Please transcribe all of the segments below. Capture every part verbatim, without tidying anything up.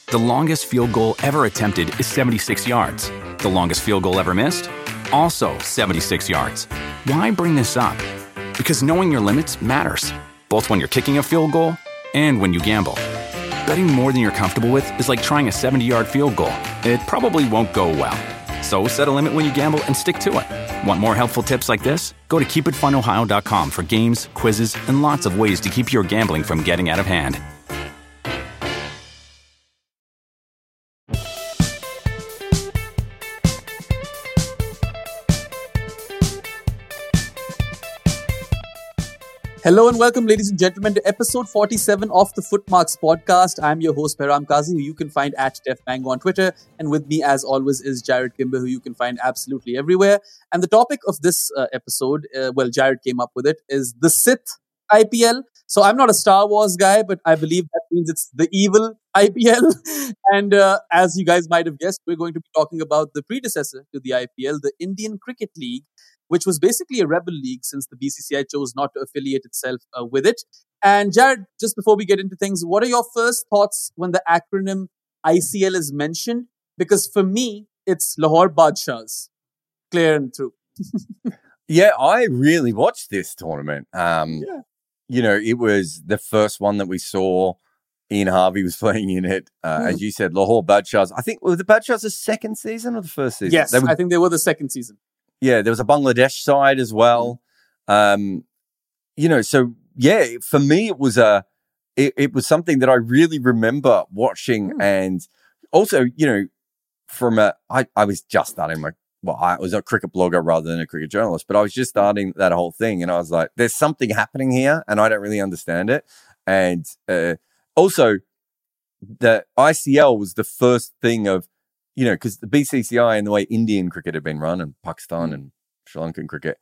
The longest field goal ever attempted is seventy-six yards. The longest field goal ever missed? Also seventy-six yards. Why bring this up? Because knowing your limits matters, both when you're kicking a field goal and when you gamble. Betting more than you're comfortable with is like trying a seventy-yard field goal. It probably won't go well. So set a limit when you gamble and stick to it. Want more helpful tips like this? Go to keep it fun ohio dot com for games, quizzes, and lots of ways to keep your gambling from getting out of hand. Hello and welcome, ladies and gentlemen, to episode forty-seven of the Footmarks podcast. I'm your host, Behram Kazi, who you can find at DefMango on Twitter. And with me, as always, is Jared Kimber, who you can find absolutely everywhere. And the topic of this uh, episode, uh, well, Jared came up with it, is the Sith I P L. So I'm not a Star Wars guy, but I believe that means it's the evil I P L. And uh, as you guys might have guessed, we're going to be talking about the predecessor to the I P L, the Indian Cricket League, which was basically a rebel league since the B C C I chose not to affiliate itself uh, with it. And Jared, just before we get into things, what are your first thoughts when the acronym I C L is mentioned? Because for me, it's Lahore Badshahs, clear and through. Yeah, I really watched this tournament. Um, yeah. You know, it was the first one that we saw. Ian Harvey was playing in it. Uh, mm. As you said, Lahore Badshahs. I think, were the Badshahs the second season or the first season? Yes, were, I think they were the second season. Yeah, there was a Bangladesh side as well. Um, you know, so yeah, for me, it was a, it, it was something that I really remember watching. Mm. And also, you know, from a, I, I was just starting my, well, I was a cricket blogger rather than a cricket journalist, but I was just starting that whole thing. And I was like, there's something happening here and I don't really understand it. And uh, also, the I C L was the first thing of, you know, because the B C C I and the way Indian cricket had been run and Pakistan mm. and Sri Lankan cricket,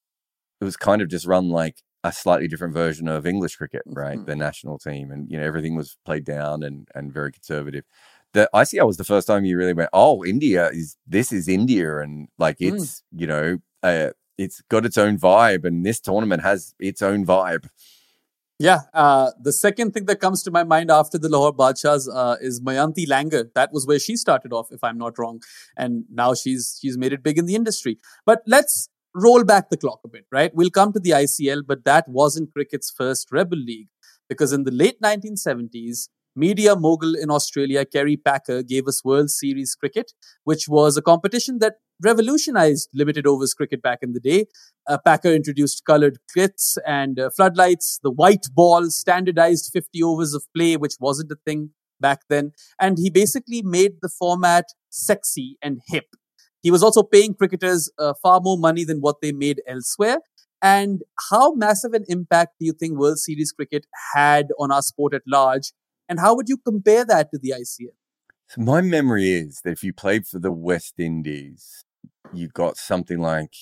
it was kind of just run like a slightly different version of English cricket, right? Mm-hmm. The national team, and, you know, everything was played down and, and very conservative. The I C L was the first time you really went, oh, India is, this is India. And like, it's, mm. you know, uh, it's got its own vibe, and this tournament has its own vibe. Yeah, uh, the second thing that comes to my mind after the Lahore Badshahs uh, is Mayanti Langer. That was where she started off, if I'm not wrong. And now she's she's made it big in the industry. But let's roll back the clock a bit, right? We'll come to the I C L, but that wasn't cricket's first rebel league. Because in the late nineteen seventies, media mogul in Australia, Kerry Packer, gave us World Series cricket, which was a competition that revolutionized limited overs cricket back in the day. Uh, Packer introduced colored kits and uh, floodlights, the white ball, standardized fifty overs of play, which wasn't a thing back then. And he basically made the format sexy and hip. He was also paying cricketers uh, far more money than what they made elsewhere. And how massive an impact do you think World Series cricket had on our sport at large? And how would you compare that to the I C L? So my memory is that if you played for the West Indies, you got something like,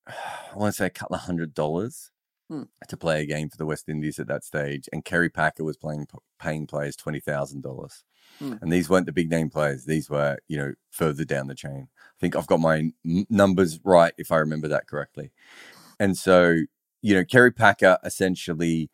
I want to say a couple of hundred dollars hmm. to play a game for the West Indies at that stage. And Kerry Packer was playing, paying players twenty thousand dollars. Hmm. And these weren't the big name players. These were, you know, further down the chain. I think I've got my n- numbers right, if I remember that correctly. And so, you know, Kerry Packer essentially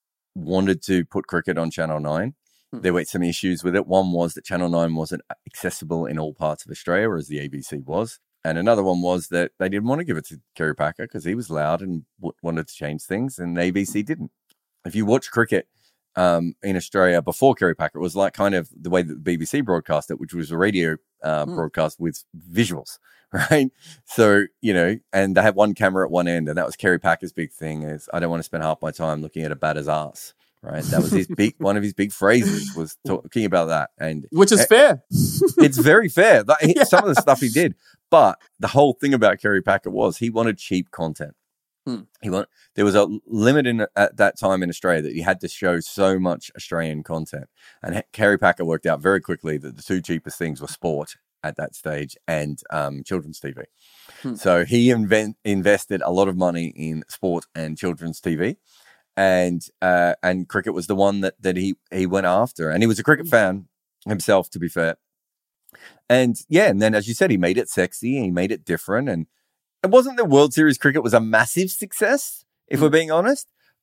wanted to put cricket on Channel nine. There were some issues with it. One was that Channel nine wasn't accessible in all parts of Australia, as the A B C was. And another one was that they didn't want to give it to Kerry Packer because he was loud and w- wanted to change things, and A B C didn't. If you watch cricket um, in Australia before Kerry Packer, it was like kind of the way that the B B C broadcast it, which was a radio uh, mm. broadcast with visuals, right? So, you know, and they had one camera at one end, and that was Kerry Packer's big thing is, I don't want to spend half my time looking at a batter's ass. Right, that was his big one of his big phrases was talking about that, and which is uh, fair. It's very fair. Like, yeah. Some of the stuff he did, but the whole thing about Kerry Packer was he wanted cheap content. Hmm. He want there was a limit in at that time in Australia that he had to show so much Australian content, and Kerry Packer worked out very quickly that the two cheapest things were sport at that stage and um, children's T V. Hmm. So he invent, invested a lot of money in sport and children's T V. And uh, and cricket was the one that, that he, he went after. And he was a cricket fan himself, to be fair. And yeah, and then as you said, he made it sexy and he made it different. And it wasn't that World Series cricket was a massive success, if mm. we're being honest.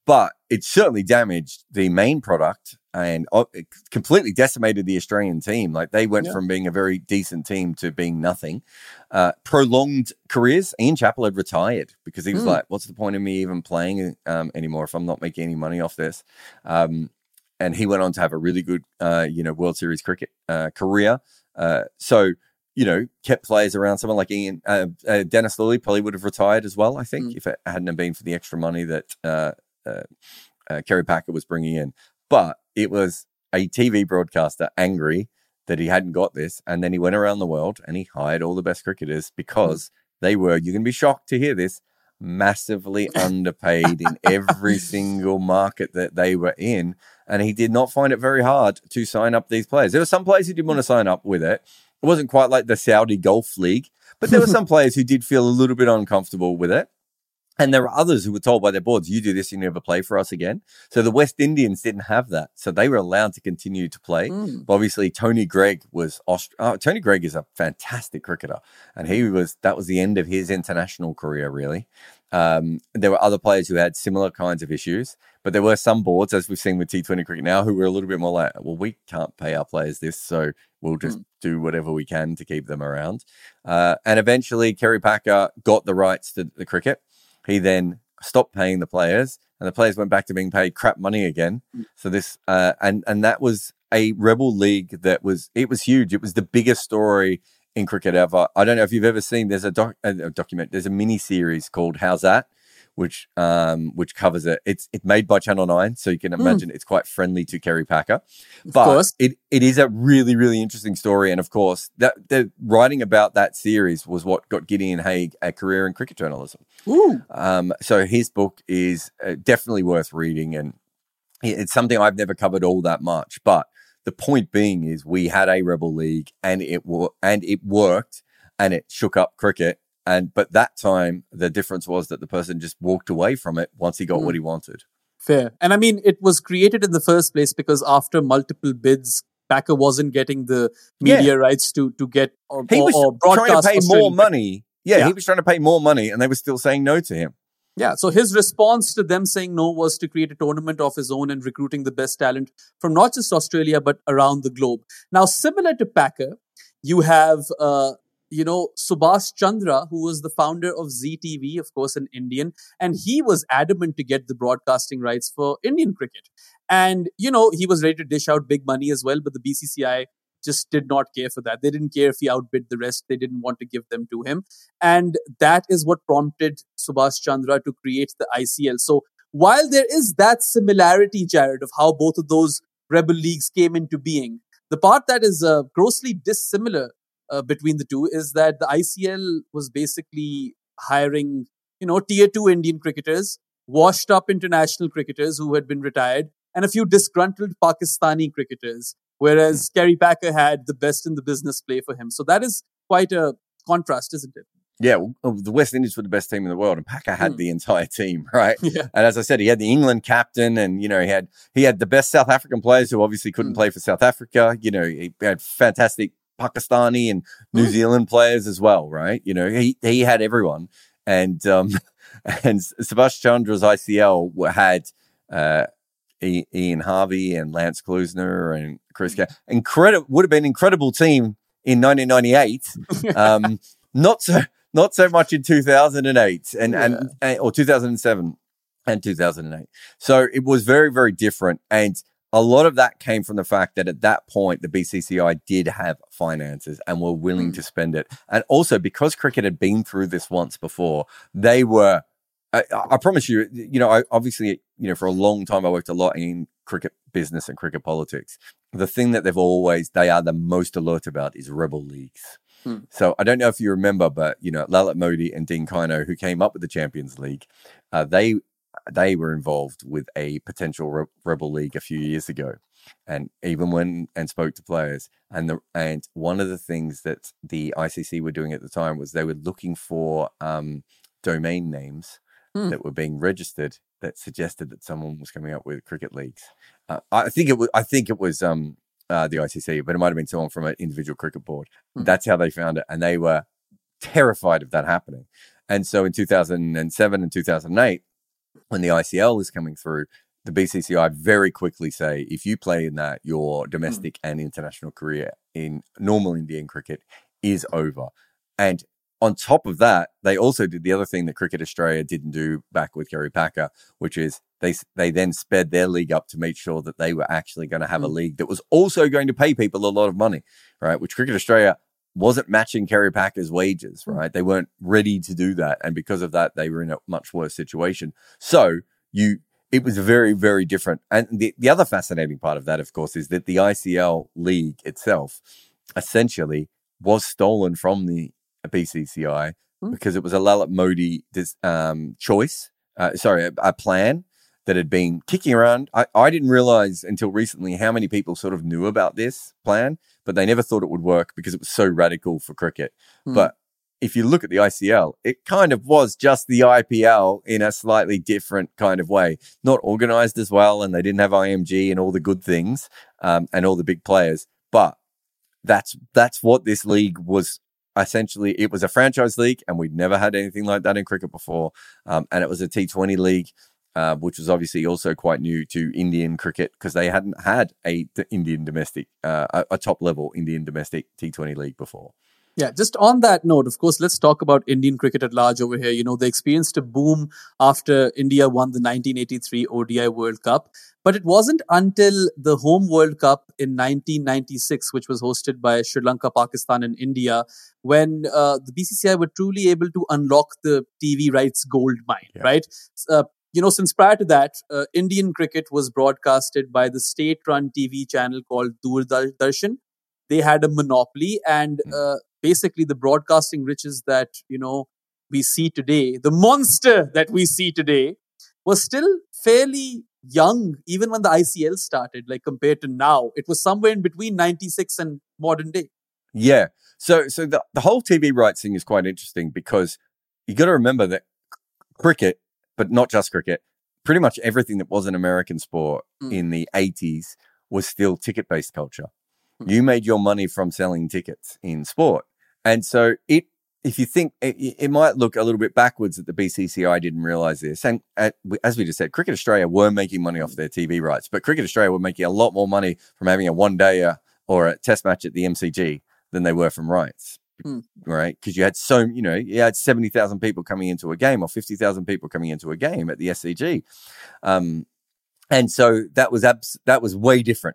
but it certainly damaged the main product and uh, it completely decimated the Australian team. Like they went yeah. from being a very decent team to being nothing. Uh, prolonged careers. Ian Chappell had retired because he was mm. like, what's the point of me even playing um, anymore if I'm not making any money off this? Um, and he went on to have a really good, uh, you know, World Series cricket uh, career. Uh, so, you know, kept players around. Someone like Ian, uh, uh, Dennis Lilly probably would have retired as well, I think, mm. if it hadn't been for the extra money that uh, uh, uh, Kerry Packer was bringing in. But it was a T V broadcaster angry that he hadn't got this. And then he went around the world and he hired all the best cricketers because mm. they were, you're going to be shocked to hear this, massively underpaid in every single market that they were in. And he did not find it very hard to sign up these players. There were some players who didn't want to sign up with it. It wasn't quite like the Saudi Golf League, but there were some players who did feel a little bit uncomfortable with it. And there were others who were told by their boards, you do this, you never play for us again. So the West Indians didn't have that. So they were allowed to continue to play. Mm. But obviously, Tony Greig was, Aust- oh, Tony Greig is a fantastic cricketer. And he was, that was the end of his international career, really. Um, there were other players who had similar kinds of issues, but there were some boards, as we've seen with T twenty cricket now, who were a little bit more like, well, we can't pay our players this, so we'll just mm. do whatever we can to keep them around. Uh, and eventually, Kerry Packer got the rights to the cricket. He then stopped paying the players, and the players went back to being paid crap money again. Mm. So this, uh, and and that was a rebel league that was, it was huge. It was the biggest story in cricket ever. I don't know if you've ever seen, there's a, doc, a document, there's a mini series called How's That? Which um which covers it. It's it's made by Channel nine, so you can imagine mm. it's quite friendly to Kerry Packer. But of course. it it is a really, really interesting story. And of course, that the writing about that series was what got Gideon Haigh a career in cricket journalism. Ooh. Um, so his book is uh, definitely worth reading, and it's something I've never covered all that much. But the point being is, we had a rebel league, and it wo- and it worked, and it shook up cricket. And but that time, the difference was that the person just walked away from it once he got mm. what he wanted. Fair. And I mean, it was created in the first place because after multiple bids, Packer wasn't getting the media yeah. rights to to get or, he was or trying broadcast to pay Australian more money. Yeah, yeah, he was trying to pay more money, and they were still saying no to him. Yeah, so his response to them saying no was to create a tournament of his own and recruiting the best talent from not just Australia, but around the globe. Now, similar to Packer, you have... Uh, You know, Subhash Chandra, who was the founder of Zee T V, of course, an Indian, and he was adamant to get the broadcasting rights for Indian cricket. And, you know, he was ready to dish out big money as well, but the B C C I just did not care for that. They didn't care if he outbid the rest. They didn't want to give them to him. And that is what prompted Subhash Chandra to create the I C L. So while there is that similarity, Jared, of how both of those rebel leagues came into being, the part that is uh, grossly dissimilar Uh, between the two is that the I C L was basically hiring, you know, tier two Indian cricketers, washed up international cricketers who had been retired, and a few disgruntled Pakistani cricketers, whereas mm. Kerry Packer had the best in the business play for him. So that is quite a contrast, isn't it? Yeah, well, the West Indies were the best team in the world, and Packer had mm. the entire team, right? Yeah. And as I said, he had the England captain, and you know, he had he had the best South African players who obviously couldn't mm. play for South Africa. You know, he had fantastic Pakistani and New mm. Zealand players as well, right? You know, he he had everyone, and um, and Subhash Chandra's I C L had uh, Ian Harvey and Lance Klusner and Chris. Ca- Incredible would have been an incredible team in nineteen ninety-eight. um, not so not so much in two thousand eight and, yeah. and, and or two thousand seven and two thousand eight. So it was very, very different. And a lot of that came from the fact that at that point, the B C C I did have finances and were willing mm. to spend it. And also because cricket had been through this once before, they were, I, I promise you, you know, I obviously, you know, for a long time, I worked a lot in cricket business and cricket politics. The thing that they've always, they are the most alert about is rebel leagues. Mm. So I don't know if you remember, but, you know, Lalit Modi and Dean Kino, who came up with the Champions League, uh, they, They were involved with a potential re- rebel league a few years ago, and even when and spoke to players. And the and one of the things that the I C C were doing at the time was they were looking for um, domain names mm. that were being registered that suggested that someone was coming up with cricket leagues. Uh, I think it was. I think it was um, uh, the I C C, but it might have been someone from an individual cricket board. Mm. That's how they found it, and they were terrified of that happening. And so in two thousand seven and two thousand eight. when the I C L is coming through, the B C C I very quickly say, if you play in that, your domestic mm. and international career in normal Indian cricket is over. And on top of that, they also did the other thing that Cricket Australia didn't do back with Kerry Packer, which is they they then sped their league up to make sure that they were actually going to have mm. a league that was also going to pay people a lot of money, right? Which Cricket Australia wasn't matching Kerry Packer's wages, right? They weren't ready to do that. And because of that, they were in a much worse situation. So you, it was very, very different. And the, the other fascinating part of that, of course, is that the I C L league itself essentially was stolen from the B C C I mm. because it was a Lalit Modi um, choice, uh, sorry, a, a plan that had been kicking around. I, I didn't realize until recently how many people sort of knew about this plan, but they never thought it would work because it was so radical for cricket. Mm. But if you look at the I C L, it kind of was just the I P L in a slightly different kind of way. Not organized as well, and they didn't have I M G and all the good things um, and all the big players. But that's that's what this league was. Essentially, it was a franchise league, and we'd never had anything like that in cricket before. Um, and it was a T twenty league, uh, which was obviously also quite new to Indian cricket because they hadn't had a the Indian domestic, uh, a, a top-level Indian domestic T twenty league before. Yeah, just on that note, of course, let's talk about Indian cricket at large over here. You know, they experienced a boom after India won the nineteen eighty-three O D I World Cup. But it wasn't until the home World Cup in nineteen ninety-six, which was hosted by Sri Lanka, Pakistan, and India, when uh, the B C C I were truly able to unlock the T V rights gold mine, yeah. right? Uh, you know, since prior to that, uh, Indian cricket was broadcasted by the state-run T V channel called Doordarshan. They had a monopoly, and uh, basically the broadcasting riches that, you know, we see today, the monster that we see today, was still fairly young, even when the I C L started, like compared to now. It was somewhere in between ninety-six and modern day. Yeah. So so the, the whole T V rights thing is quite interesting because you got to remember that cricket, but not just cricket, pretty much everything that was an American sport mm. in the eighties was still ticket-based culture. Mm. You made your money from selling tickets in sport. And so it, if you think, it, it might look a little bit backwards that the B C C I didn't realize this. And at, as we just said, Cricket Australia were making money off their T V rights, but Cricket Australia were making a lot more money from having a one-day or a test match at the M C G than they were from rights, mm. right? Because you had so, you know, you had seventy thousand people coming into a game or fifty thousand people coming into a game at the S C G. Um, and so that was, abs- that was way different.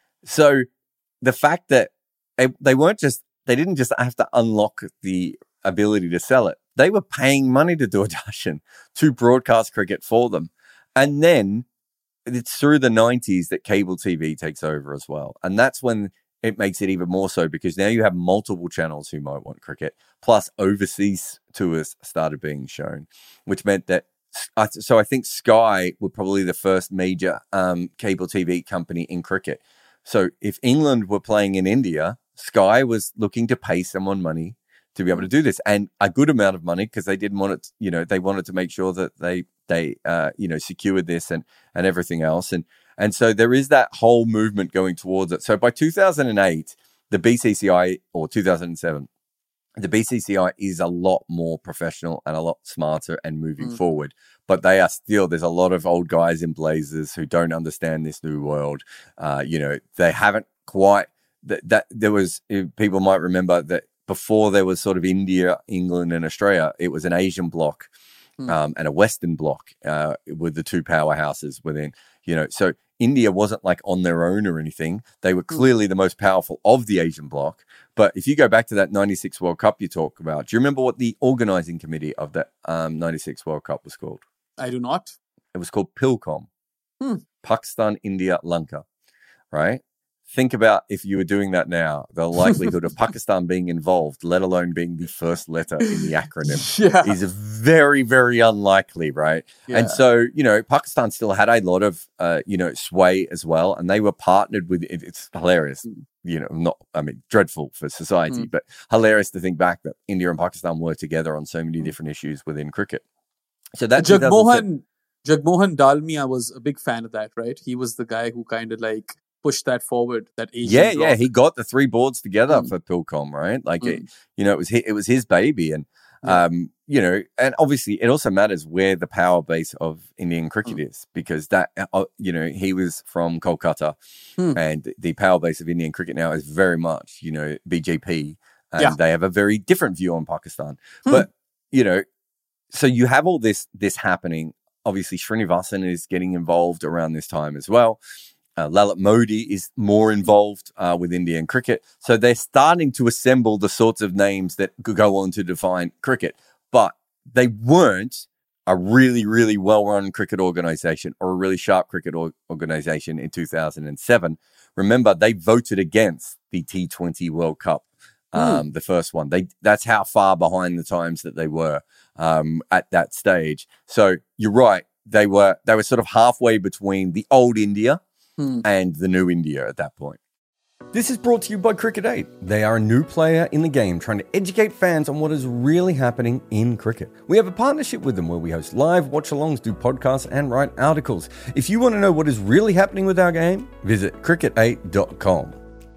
So the fact that they, they weren't just, they didn't just have to unlock the ability to sell it. They were paying money to Doordarshan to broadcast cricket for them. And then it's through the nineties that cable T V takes over as well. And that's when it makes it even more so because now you have multiple channels who might want cricket, plus overseas tours started being shown, which meant that, so I think Sky were probably the first major um, cable T V company in cricket. So if England were playing in India, Sky was looking to pay someone money to be able to do this, and a good amount of money because they didn't want it, you know, they wanted to make sure that they, they, uh, you know, secured this and, and everything else. And, and so there is that whole movement going towards it. So by two thousand eight, the B C C I, or two thousand seven, the B C C I is a lot more professional and a lot smarter and moving mm. forward, but they are still, there's a lot of old guys in blazers who don't understand this new world. Uh, you know, they haven't quite, that, that there was, people might remember that before there was sort of India, England, and Australia, it was an Asian bloc mm. um, and a Western bloc uh, with the two powerhouses within, you know, so India wasn't like on their own or anything. They were clearly the most powerful of the Asian bloc. But if you go back to that ninety-six World Cup you talk about, do you remember what the organizing committee of that um, ninety-six World Cup was called? I do not. It was called PILCOM. Hmm. Pakistan, India, Lanka, right? Think about if you were doing that now, the likelihood of Pakistan being involved, let alone being the first letter in the acronym, yeah. is very, very unlikely, right? Yeah. And so, you know, Pakistan still had a lot of, uh, you know, sway as well, and they were partnered with, it, it's hilarious, you know, not, I mean, dreadful for society, mm. but hilarious to think back that India and Pakistan were together on so many different issues within cricket. So that Jagmohan, Jagmohan Dalmia was a big fan of that, right? He was the guy who kind of like push that forward, that Asian yeah, bloc. yeah. He got the three boards together mm. for PILCOM, right? Like, mm. it, you know, it was his, it was his baby, and Yeah. Um, you know, and obviously it also matters where the power base of Indian cricket mm. is, because that, uh, you know, he was from Kolkata mm. and the power base of Indian cricket now is very much, you know, B J P, and yeah. they have a very different view on Pakistan. Mm. But, you know, so you have all this, this happening. Obviously, Srinivasan is getting involved around this time as well. Uh, Lalit Modi is more involved uh, with Indian cricket. So they're starting to assemble the sorts of names that could go on to define cricket. But they weren't a really, really well-run cricket organization or a really sharp cricket or- organization in two thousand seven. Remember, they voted against the T twenty World Cup, um, mm. the first one. They That's how far behind the times that they were um, at that stage. So you're right. They were, they were sort of halfway between the old India Hmm. and the new India at that point. This is brought to you by Cricket eight. They are a new player in the game trying to educate fans on what is really happening in cricket. We have a partnership with them where we host live watch-alongs, do podcasts, and write articles. If you want to know what is really happening with our game, visit cricket eight dot com.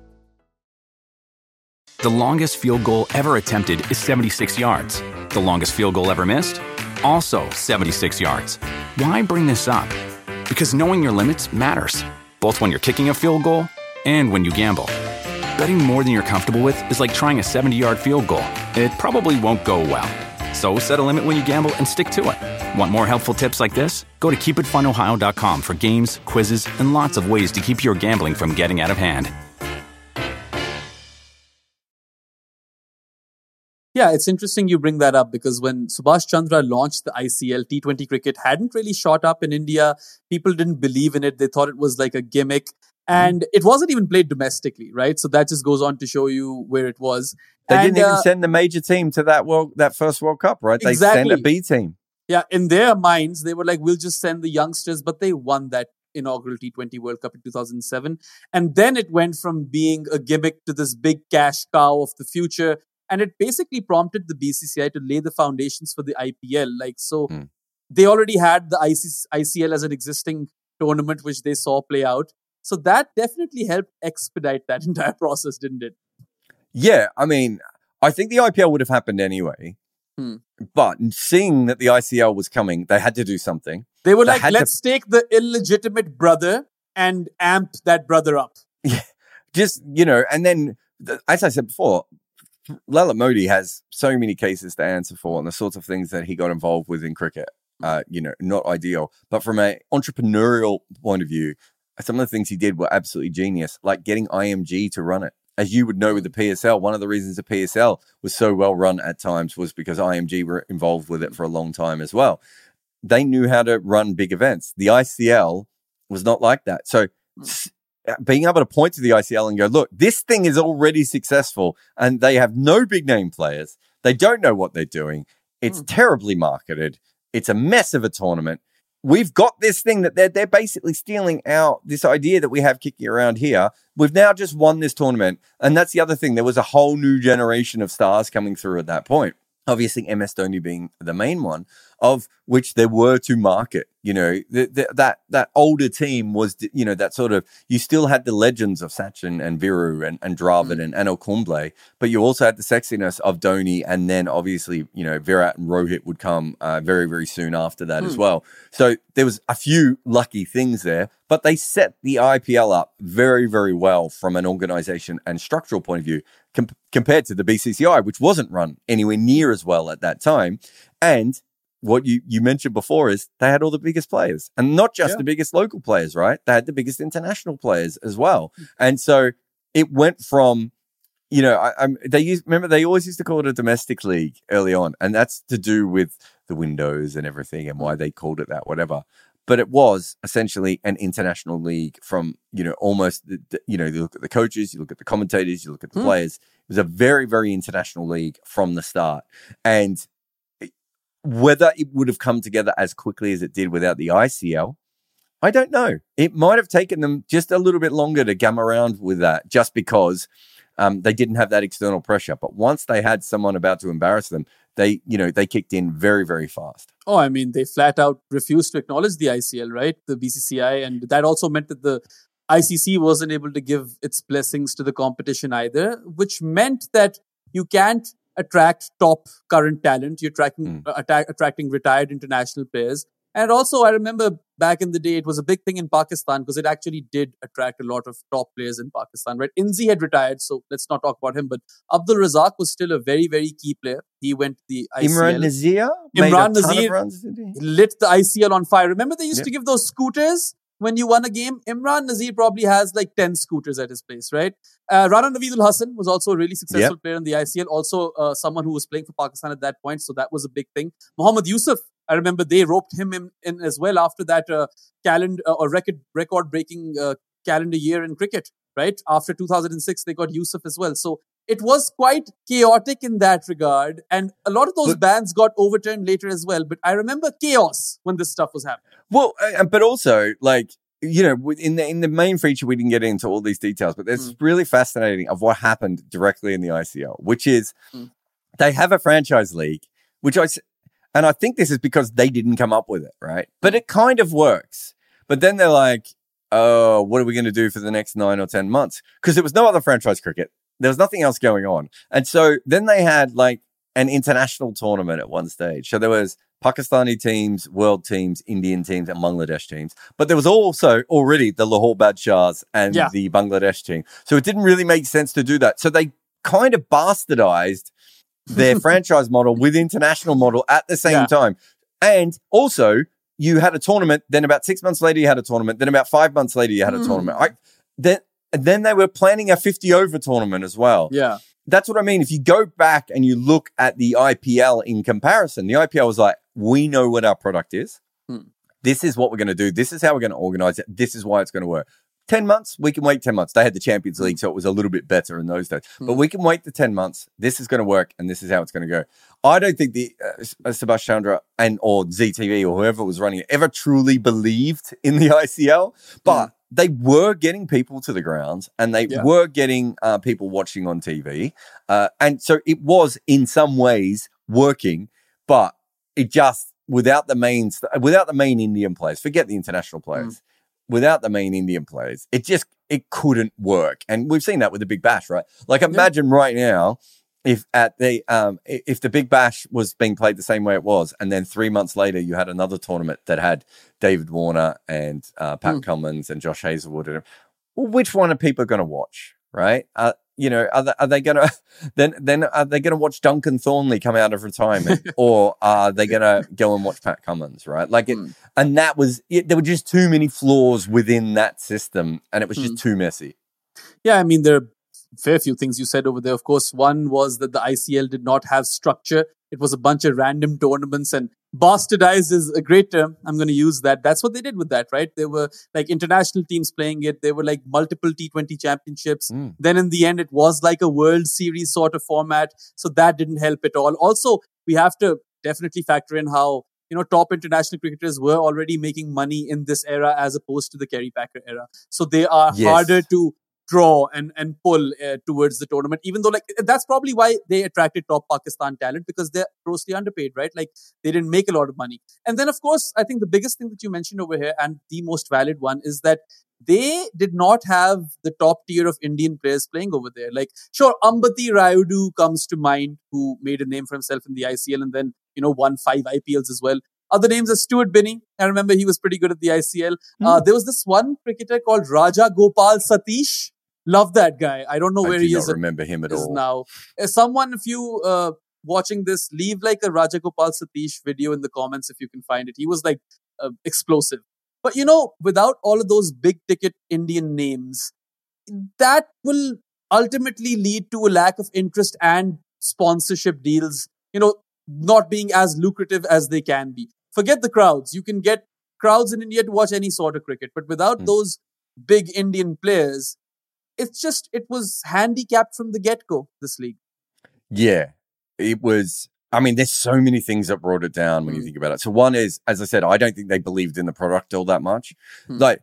The longest field goal ever attempted is seventy-six yards. The longest field goal ever missed? Also seventy-six yards. Why bring this up? Because knowing your limits matters, both when you're kicking a field goal and when you gamble. Betting more than you're comfortable with is like trying a seventy-yard field goal. It probably won't go well. So set a limit when you gamble and stick to it. Want more helpful tips like this? Go to keep it fun ohio dot com for games, quizzes, and lots of ways to keep your gambling from getting out of hand. Yeah, it's interesting you bring that up, because when Subhash Chandra launched the I C L, T twenty cricket hadn't really shot up in India. People didn't believe in it. They thought it was like a gimmick. And it wasn't even played domestically, right? So that just goes on to show you where it was. They and, didn't even uh, send the major team to that world, that first World Cup, right? They exactly. sent a B team. Yeah, in their minds, they were like, we'll just send the youngsters, but they won that inaugural T twenty World Cup in two thousand seven. And then it went from being a gimmick to this big cash cow of the future. And it basically prompted the B C C I to lay the foundations for the I P L. Like, so mm. they already had the I C L as an existing tournament, which they saw play out. So that definitely helped expedite that entire process, didn't it? Yeah, I mean, I think the I P L would have happened anyway. Hmm. But seeing that the I C L was coming, they had to do something. They were they like, let's to... take the illegitimate brother and amp that brother up. Yeah, just, you know, and then, as I said before, Lalit Modi has so many cases to answer for and the sorts of things that he got involved with in cricket. Uh, you know, not ideal. But from an entrepreneurial point of view, some of the things he did were absolutely genius, like getting I M G to run it. As you would know with the P S L, one of the reasons the P S L was so well run at times was because I M G were involved with it for a long time as well. They knew how to run big events. The I C L was not like that. So being able to point to the I C L and go, look, this thing is already successful and they have no big name players. They don't know what they're doing. It's mm. terribly marketed. It's a mess of a tournament. We've got this thing that they're, they're basically stealing out, this idea that we have kicking around here. We've now just won this tournament. And that's the other thing. There was a whole new generation of stars coming through at that point. Obviously, M S Dhoni being the main one, of which there were to market. You know, the, the, that that older team was, you know, that sort of, you still had the legends of Sachin and Viru and, and Dravid mm. and Anil Kumble, but you also had the sexiness of Dhoni, and then obviously, you know, Virat and Rohit would come uh, very, very soon after that mm. as well. So there was a few lucky things there, but they set the I P L up very, very well from an organization and structural point of view, com- compared to the B C C I, which wasn't run anywhere near as well at that time. And what you, you mentioned before is they had all the biggest players, and not just yeah. the biggest local players, right? They had the biggest international players as well. And so it went from, you know, I, I'm, they used, remember they always used to call it a domestic league early on, and that's to do with the windows and everything and why they called it that, whatever. But it was essentially an international league from, you know, almost, the, the, you know, you look at the coaches, you look at the commentators, you look at the hmm. players. It was a very, very international league from the start. And whether it would have come together as quickly as it did without the I C L, I don't know. It might have taken them just a little bit longer to gum around with that, just because um, they didn't have that external pressure. But once they had someone about to embarrass them, they, you know, they kicked in very, very fast. Oh, I mean, they flat out refused to acknowledge the I C L, right? The B C C I. And that also meant that the I C C wasn't able to give its blessings to the competition either, which meant that you can't attract top current talent. You're tracking, Mm. uh, attack, attracting retired international players. And also, I remember back in the day, it was a big thing in Pakistan because it actually did attract a lot of top players in Pakistan, right? Inzi had retired, so let's not talk about him. But Abdul Razak was still a very, very key player. He went to the I C L. Imran Nazir made Imran a ton Nazir of runs, did he? lit the I C L on fire. Remember they used Yep. to give those scooters when you won a game? Imran Nazir probably has like ten scooters at his place, right? Uh, Rana Naveedul Hassan was also a really successful Yep. player in the I C L. Also uh, someone who was playing for Pakistan at that point. So that was a big thing. Mohammad Yusuf, I remember they roped him in, in as well after that uh, calendar uh, or record record breaking uh, calendar year in cricket, right? After two thousand six, they got Yusuf as well. So it was quite chaotic in that regard. And a lot of those But- bans got overturned later as well. But I remember chaos when this stuff was happening. Well, uh, but also, like, you know, with- in the in the main feature, we didn't get into all these details, but there's Mm. really fascinating of what happened directly in the I C L, which is Mm. they have a franchise league, which I, s- and I think this is because they didn't come up with it, right? But it kind of works. But then they're like, oh, what are we going to do for the next nine or ten months? Because there was no other franchise cricket. There was nothing else going on. And so then they had like an international tournament at one stage. So there was Pakistani teams, world teams, Indian teams, and Bangladesh teams. But there was also already the Lahore Badshahs and Yeah. the Bangladesh team. So it didn't really make sense to do that. So they kind of bastardized their franchise model with international model at the same Yeah. time. And also, you had a tournament, then about six months later, you had a tournament, then about five months later, you had a Mm. tournament. I, then, and then they were planning a fifty over tournament as well. Yeah. That's what I mean. If you go back and you look at the I P L in comparison, the I P L was like, we know what our product is. Hmm. This is what we're going to do. This is how we're going to organize it. This is why it's going to work. ten months, we can wait ten months. They had the Champions League, so it was a little bit better in those days. Hmm. But we can wait the ten months. This is going to work, and this is how it's going to go. I don't think the uh, Subhash Chandra and or Z T V or whoever was running it ever truly believed in the I C L, but they were getting people to the grounds and they Yeah. were getting uh, people watching on T V. Uh, and so it was in some ways working, but it just, without the main, without the main Indian players, forget the international players, without the main Indian players, it just, it couldn't work. And we've seen that with the Big Bash, right? Like imagine right now, if at the um if the Big Bash was being played the same way it was, and then three months later you had another tournament that had David Warner and uh, Pat Mm. Cummins and Josh Hazelwood, and well, which one are people going to watch, right? Uh, you know, are they, are they going to then then are they going to watch Duncan Thornley come out of retirement, or are they going to go and watch Pat Cummins, right? Like it, Mm. and that was it, there were just too many flaws within that system, and it was just too messy. Yeah, I mean, there are fair few things you said over there. Of course, one was that the I C L did not have structure. It was a bunch of random tournaments, and bastardized is a great term. I'm going to use that. That's what they did with that, right? There were like international teams playing it. There were like multiple T twenty championships. Mm. Then in the end, it was like a World Series sort of format. So that didn't help at all. Also, we have to definitely factor in how, you know, top international cricketers were already making money in this era as opposed to the Kerry Packer era. So they are Yes. harder to draw and, and pull uh, towards the tournament, even though like that's probably why they attracted top Pakistan talent, because they're grossly underpaid, right? Like they didn't make a lot of money. And then of course, I think the biggest thing that you mentioned over here, and the most valid one, is that they did not have the top tier of Indian players playing over there. Like sure, Ambati Rayudu comes to mind, who made a name for himself in the I C L and then, you know, won five I P Ls as well. Other names are Stuart Binney. I remember he was pretty good at the I C L. Uh, there was this one cricketer called Raja Gopal Satish. Love that guy. I don't know I where do he not is, at- remember him at is all. now. Uh, someone, if you uh, watching this, leave like a Raja Gopal Satish video in the comments if you can find it. He was like uh, explosive. But you know, without all of those big ticket Indian names, that will ultimately lead to a lack of interest and sponsorship deals, you know, not being as lucrative as they can be. Forget the crowds. You can get crowds in India to watch any sort of cricket, but without Hmm. those big Indian players, it's just, it was handicapped from the get-go, this league. Yeah, it was. I mean, there's so many things that brought it down when you Mm. think about it. So one is, as I said, I don't think they believed in the product all that much. Mm. Like,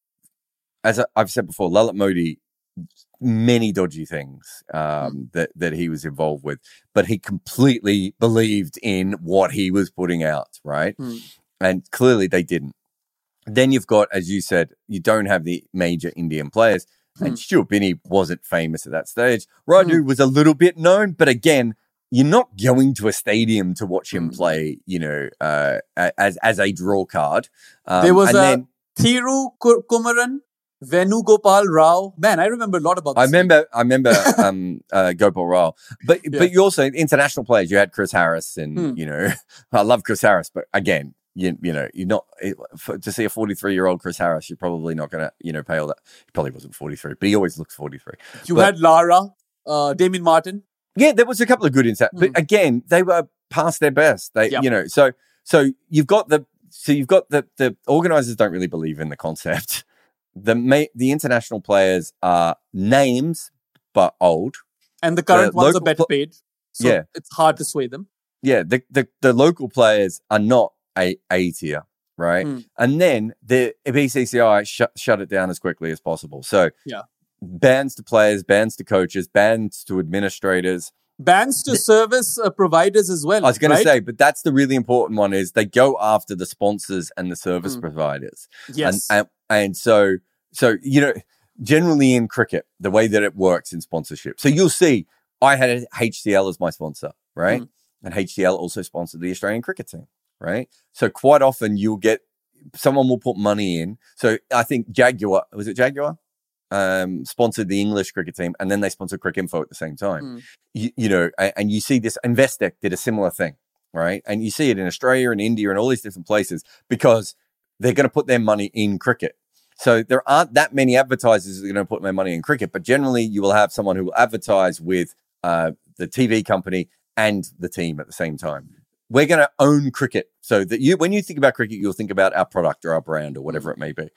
as I, I've said before, Lalit Modi, many dodgy things um, Mm. that, that he was involved with, but he completely believed in what he was putting out, right? Mm. And clearly they didn't. Then you've got, as you said, you don't have the major Indian players. And Hmm. Stuart Binney wasn't famous at that stage. Radu was a little bit known, but again, you're not going to a stadium to watch him Mm. play, you know, uh, as as a draw card. Um, There was and a then Thiru Ku- Kumaran, Venugopal Rao. Man, I remember a lot about this. I remember, I remember um, uh, Gopal Rao, but Yeah. but you also international players. You had Chris Harris, and Hmm. you know, I love Chris Harris, but again, you you know, you're not it, for, to see a forty-three year old Chris Harris. You're probably not going to you know pay all that. He probably wasn't forty-three, but he always looks forty-three. You But- had Lara, uh, Damien Martin. Yeah, there was a couple of good insights, but Mm. again, they were past their best. They, Yep. you know, so so you've got the so you've got the the organizers don't really believe in the concept. The ma- the international players are names but old. And the current The ones are local better pl- paid. So Yeah. it's hard to sway them. Yeah, the the, the local players are not a A tier, right? Mm. And then the B C C I shut shut it down as quickly as possible. So Yeah. bans to players, bans to coaches, bans to administrators. Bans to service uh, providers as well. I was going right? to say, but that's the really important one is they go after the sponsors and the service Mm. providers. Yes. And, and, and so, so, you know, generally in cricket, the way that it works in sponsorship. So you'll see, I had H C L as my sponsor, right? Mm. And H C L also sponsored the Australian cricket team, right? So quite often you'll get, someone will put money in. So I think Jaguar, was it Jaguar? Um, sponsored the English cricket team, and then they sponsored Cricinfo at the same time. Mm. You, you know, and, and you see this. Investec did a similar thing, right? And you see it in Australia and India and all these different places because they're going to put their money in cricket. So there aren't that many advertisers that are going to put their money in cricket, but generally you will have someone who will advertise with uh, the T V company and the team at the same time. We're going to own cricket, so that you, when you think about cricket, you'll think about our product or our brand or whatever it may be.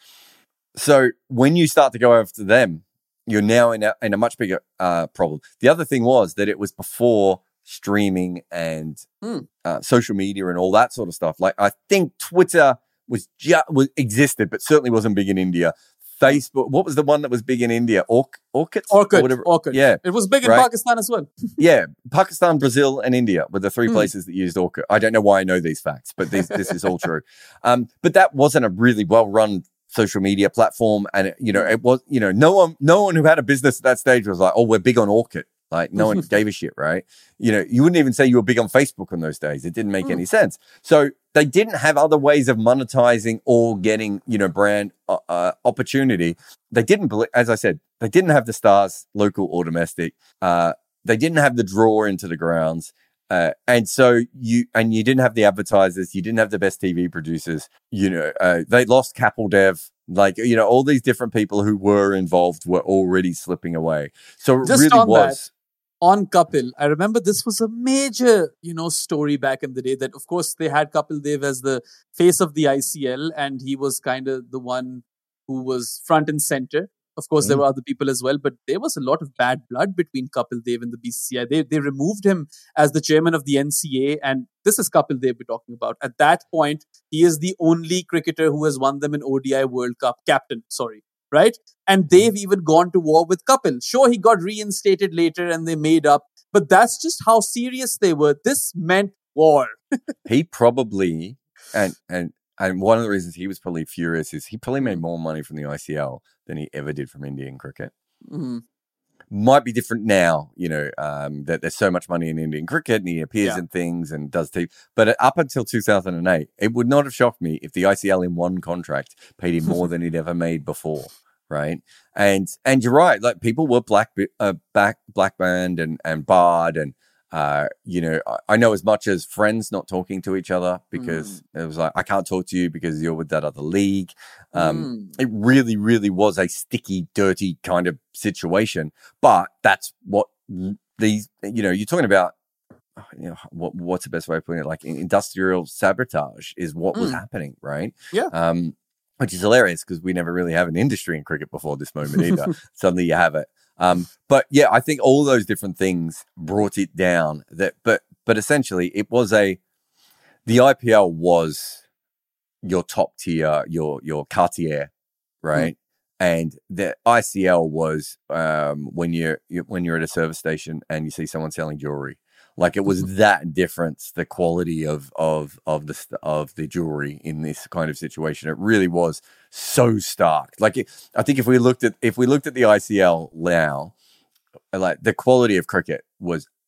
So when you start to go after them, you're now in a, in a much bigger uh, problem. The other thing was that it was before streaming and Mm. uh, social media and all that sort of stuff. Like I think Twitter was just was existed, but certainly wasn't big in India. Facebook, what was the one that was big in India? Orc, Orchid, Orchid. Or whatever. Orchid. Yeah, It was big in Right. Pakistan as well. yeah. Pakistan, Brazil, and India were the three Hmm. places that used Orchid. I don't know why I know these facts, but this this is all true. Um, but that wasn't a really well run social media platform, and it, you know it was you know no one no one who had a business at that stage was like, oh, we're big on Orchid. Like no one gave a shit, right? You know, you wouldn't even say you were big on Facebook in those days. It didn't make Mm. any sense. So they didn't have other ways of monetizing or getting, you know, brand uh, uh, opportunity. They didn't believe, as I said, they didn't have the stars, local or domestic. Uh, they didn't have the draw into the grounds. Uh, and so you, and you didn't have the advertisers, you didn't have the best T V producers, you know, uh, they lost Kapil Dev, like, you know, all these different people who were involved were already slipping away. So it Just really on that, was. on Kapil, I remember this was a major, you know, story back in the day that, of course, they had Kapil Dev as the face of the I C L, and he was kind of the one who was front and center. Of course, there Mm. were other people as well, but there was a lot of bad blood between Kapil Dev and the B C C I. They they removed him as the chairman of the N C A, and this is Kapil Dev we're talking about. At that point, he is the only cricketer who has won them an O D I World Cup captain. Sorry. Right? And they've even gone to war with Kapil. Sure, he got reinstated later and they made up, but that's just how serious they were. This meant war. He probably, and, and, and one of the reasons he was probably furious is he probably made more money from the I C L than he ever did from Indian cricket. Mm. Might be different now, you know, um, that there's so much money in Indian cricket and he appears Yeah. in things and does T V. But up until two thousand eight, it would not have shocked me if the I C L in one contract paid him more than he'd ever made before. Right. And, and you're right. Like people were black, uh, back, black band and, and barred. And, uh, you know, I, I know as much as friends not talking to each other because it was like, I can't talk to you because you're with that other league. Um, Mm. It really, really was a sticky, dirty kind of situation. But that's what these, you know, you're talking about, you know, what, what's the best way of putting it? Like industrial sabotage is what was Mm. happening, right? Yeah. Um, which is hilarious because we never really have an industry in cricket before this moment either. Suddenly you have it. Um, but yeah, I think all those different things brought it down. That, but but essentially, it was a the I P L was your top tier, your your Cartier, right? Mm. And the I C L was um, when you're you, when you're at a service station and you see someone selling jewelry. Like it was that difference, the quality of of of the of the jewelry in this kind of situation. It really was so stark. Like it, I think if we looked at if we looked at the I C L now, like the quality of cricket was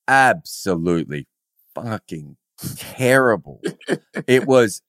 absolutely fucking terrible. It was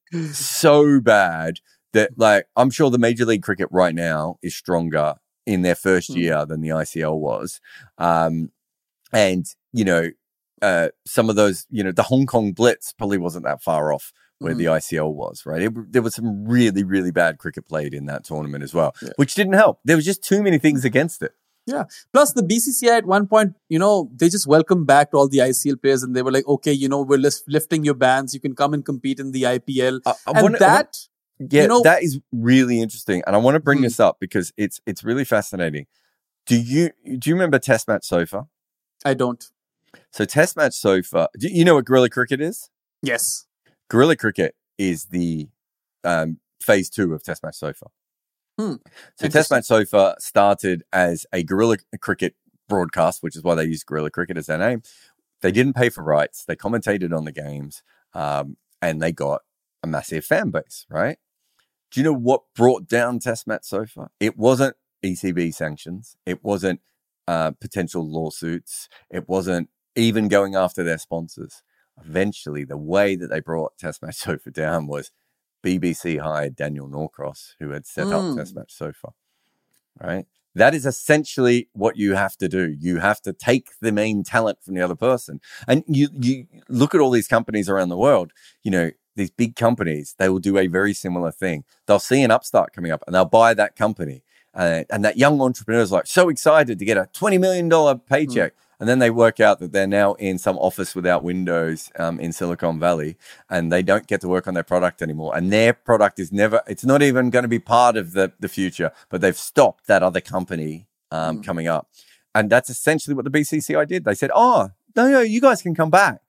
so bad that, like, I'm sure the Major League Cricket right now is stronger in their first year mm. than the I C L was. Um, and, you know, uh, some of those, you know, the Hong Kong Blitz probably wasn't that far off where mm. the I C L was, right? It, there was some really, really bad cricket played in that tournament as well, yeah. which didn't help. There was just too many things against it. Yeah. Plus, the B C C I at one point, you know, they just welcomed back all the I C L players and they were like, okay, you know, we're list- lifting your bans. You can come and compete in the I P L. Uh, and wanna, that... Yeah, you know, that is really interesting, and I want to bring hmm. this up because it's it's really fascinating. Do you do you remember Test Match Sofa? I don't. So Test Match Sofa, do you know what Guerrilla Cricket is? Yes. Guerrilla Cricket is the um, phase two of Test Match Sofa. Hmm. So Test Match Sofa started as a Guerrilla Cricket broadcast, which is why they used Guerrilla Cricket as their name. They didn't pay for rights. They commentated on the games, um, and they got a massive fan base, right? Do you know what brought down Test Match Sofa? It wasn't E C B sanctions. It wasn't uh, potential lawsuits. It wasn't even going after their sponsors. Eventually, the way that they brought Test Match Sofa down was B B C hired Daniel Norcross, who had set mm. up Test Match Sofa, right? That is essentially what you have to do. You have to take the main talent from the other person. And you, you look at all these companies around the world, you know, these big companies, they will do a very similar thing. They'll see an upstart coming up and they'll buy that company. Uh, and that young entrepreneur is like so excited to get a twenty million dollars paycheck. Mm. And then they work out that they're now in some office without windows um, in Silicon Valley and they don't get to work on their product anymore. And their product is never, it's not even going to be part of the, the future, but they've stopped that other company um, mm. coming up. And that's essentially what the B C C I did. They said, oh, no, no, you guys can come back.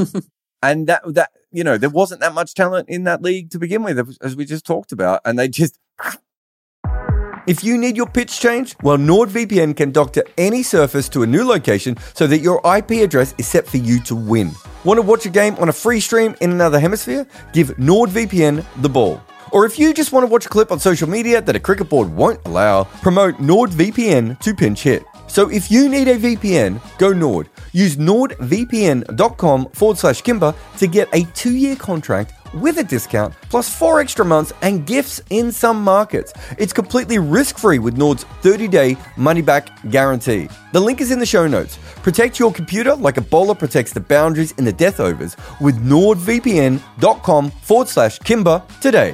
And that, that, you know, there wasn't that much talent in that league to begin with, as we just talked about. And they just... If you need your pitch changed, well, NordVPN can doctor any surface to a new location so that your I P address is set for you to win. Want to watch a game on a free stream in another hemisphere? Give NordVPN the ball. Or if you just want to watch a clip on social media that a cricket board won't allow, promote NordVPN to pinch hit. So if you need a V P N, go Nord. Use nordvpn.com forward slash Kimber to get a two-year contract with a discount, plus four extra months and gifts in some markets. It's completely risk-free with Nord's thirty-day money-back guarantee. The link is in the show notes. Protect your computer like a bowler protects the boundaries in the death overs with nordvpn.com forward slash Kimber today.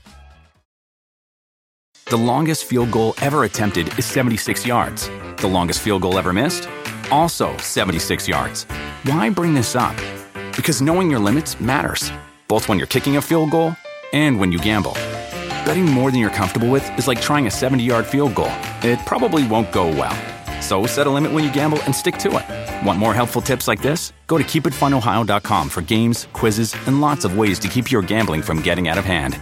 The longest field goal ever attempted is seventy-six yards. The longest field goal ever missed? Also seventy-six yards. Why bring this up? Because knowing your limits matters, both when you're kicking a field goal and when you gamble. Betting more than you're comfortable with is like trying a seventy-yard field goal. It probably won't go well. So set a limit when you gamble and stick to it. Want more helpful tips like this? Go to keep it fun ohio dot com for games, quizzes, and lots of ways to keep your gambling from getting out of hand.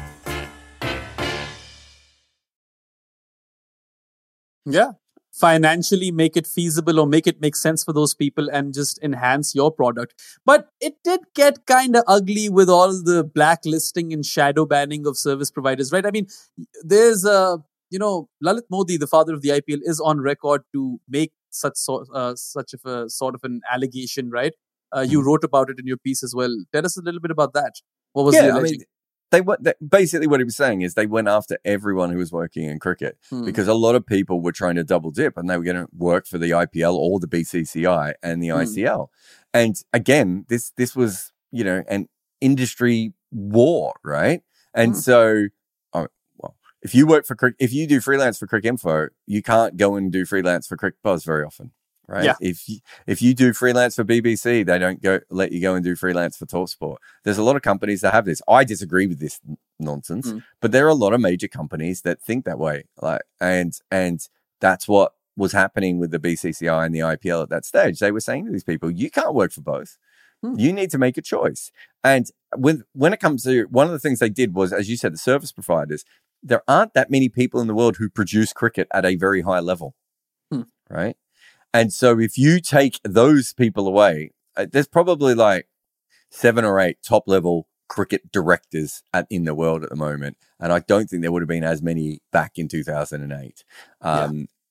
Yeah. Financially make it feasible or make it make sense for those people and just enhance your product. But it did get kind of ugly with all the blacklisting and shadow banning of service providers, right? I mean, there's a, you know, Lalit Modi, the father of the I P L, is on record to make such sort, uh, such of a sort of an allegation, right? Uh, you wrote about it in your piece as well. Tell us a little bit about that. What was yeah, the alleging? I mean, They went they, basically what he was saying is they went after everyone who was working in cricket hmm. because a lot of people were trying to double dip and they were going to work for the I P L or the B C C I and the hmm. I C L. And again, this this was, you know, an industry war, right? And hmm. so, oh, well, if you work for Crick, if you do freelance for Cricinfo, you can't go and do freelance for CricBuzz very often. Right. Yeah. If you, if you do freelance for B B C, they don't go let you go and do freelance for TalkSport. There's a lot of companies that have this. I disagree with this n- nonsense, mm. but there are a lot of major companies that think that way. Like, and and that's what was happening with the B C C I and the I P L at that stage. They were saying to these people, "You can't work for both. Mm. You need to make a choice." And when when it comes to one of the things they did was, as you said, the service providers. There aren't that many people in the world who produce cricket at a very high level, mm. right? And so if you take those people away, uh, there's probably like seven or eight top level cricket directors at, in the world at the moment. And I don't think there would have been as many back in two thousand eight. Um,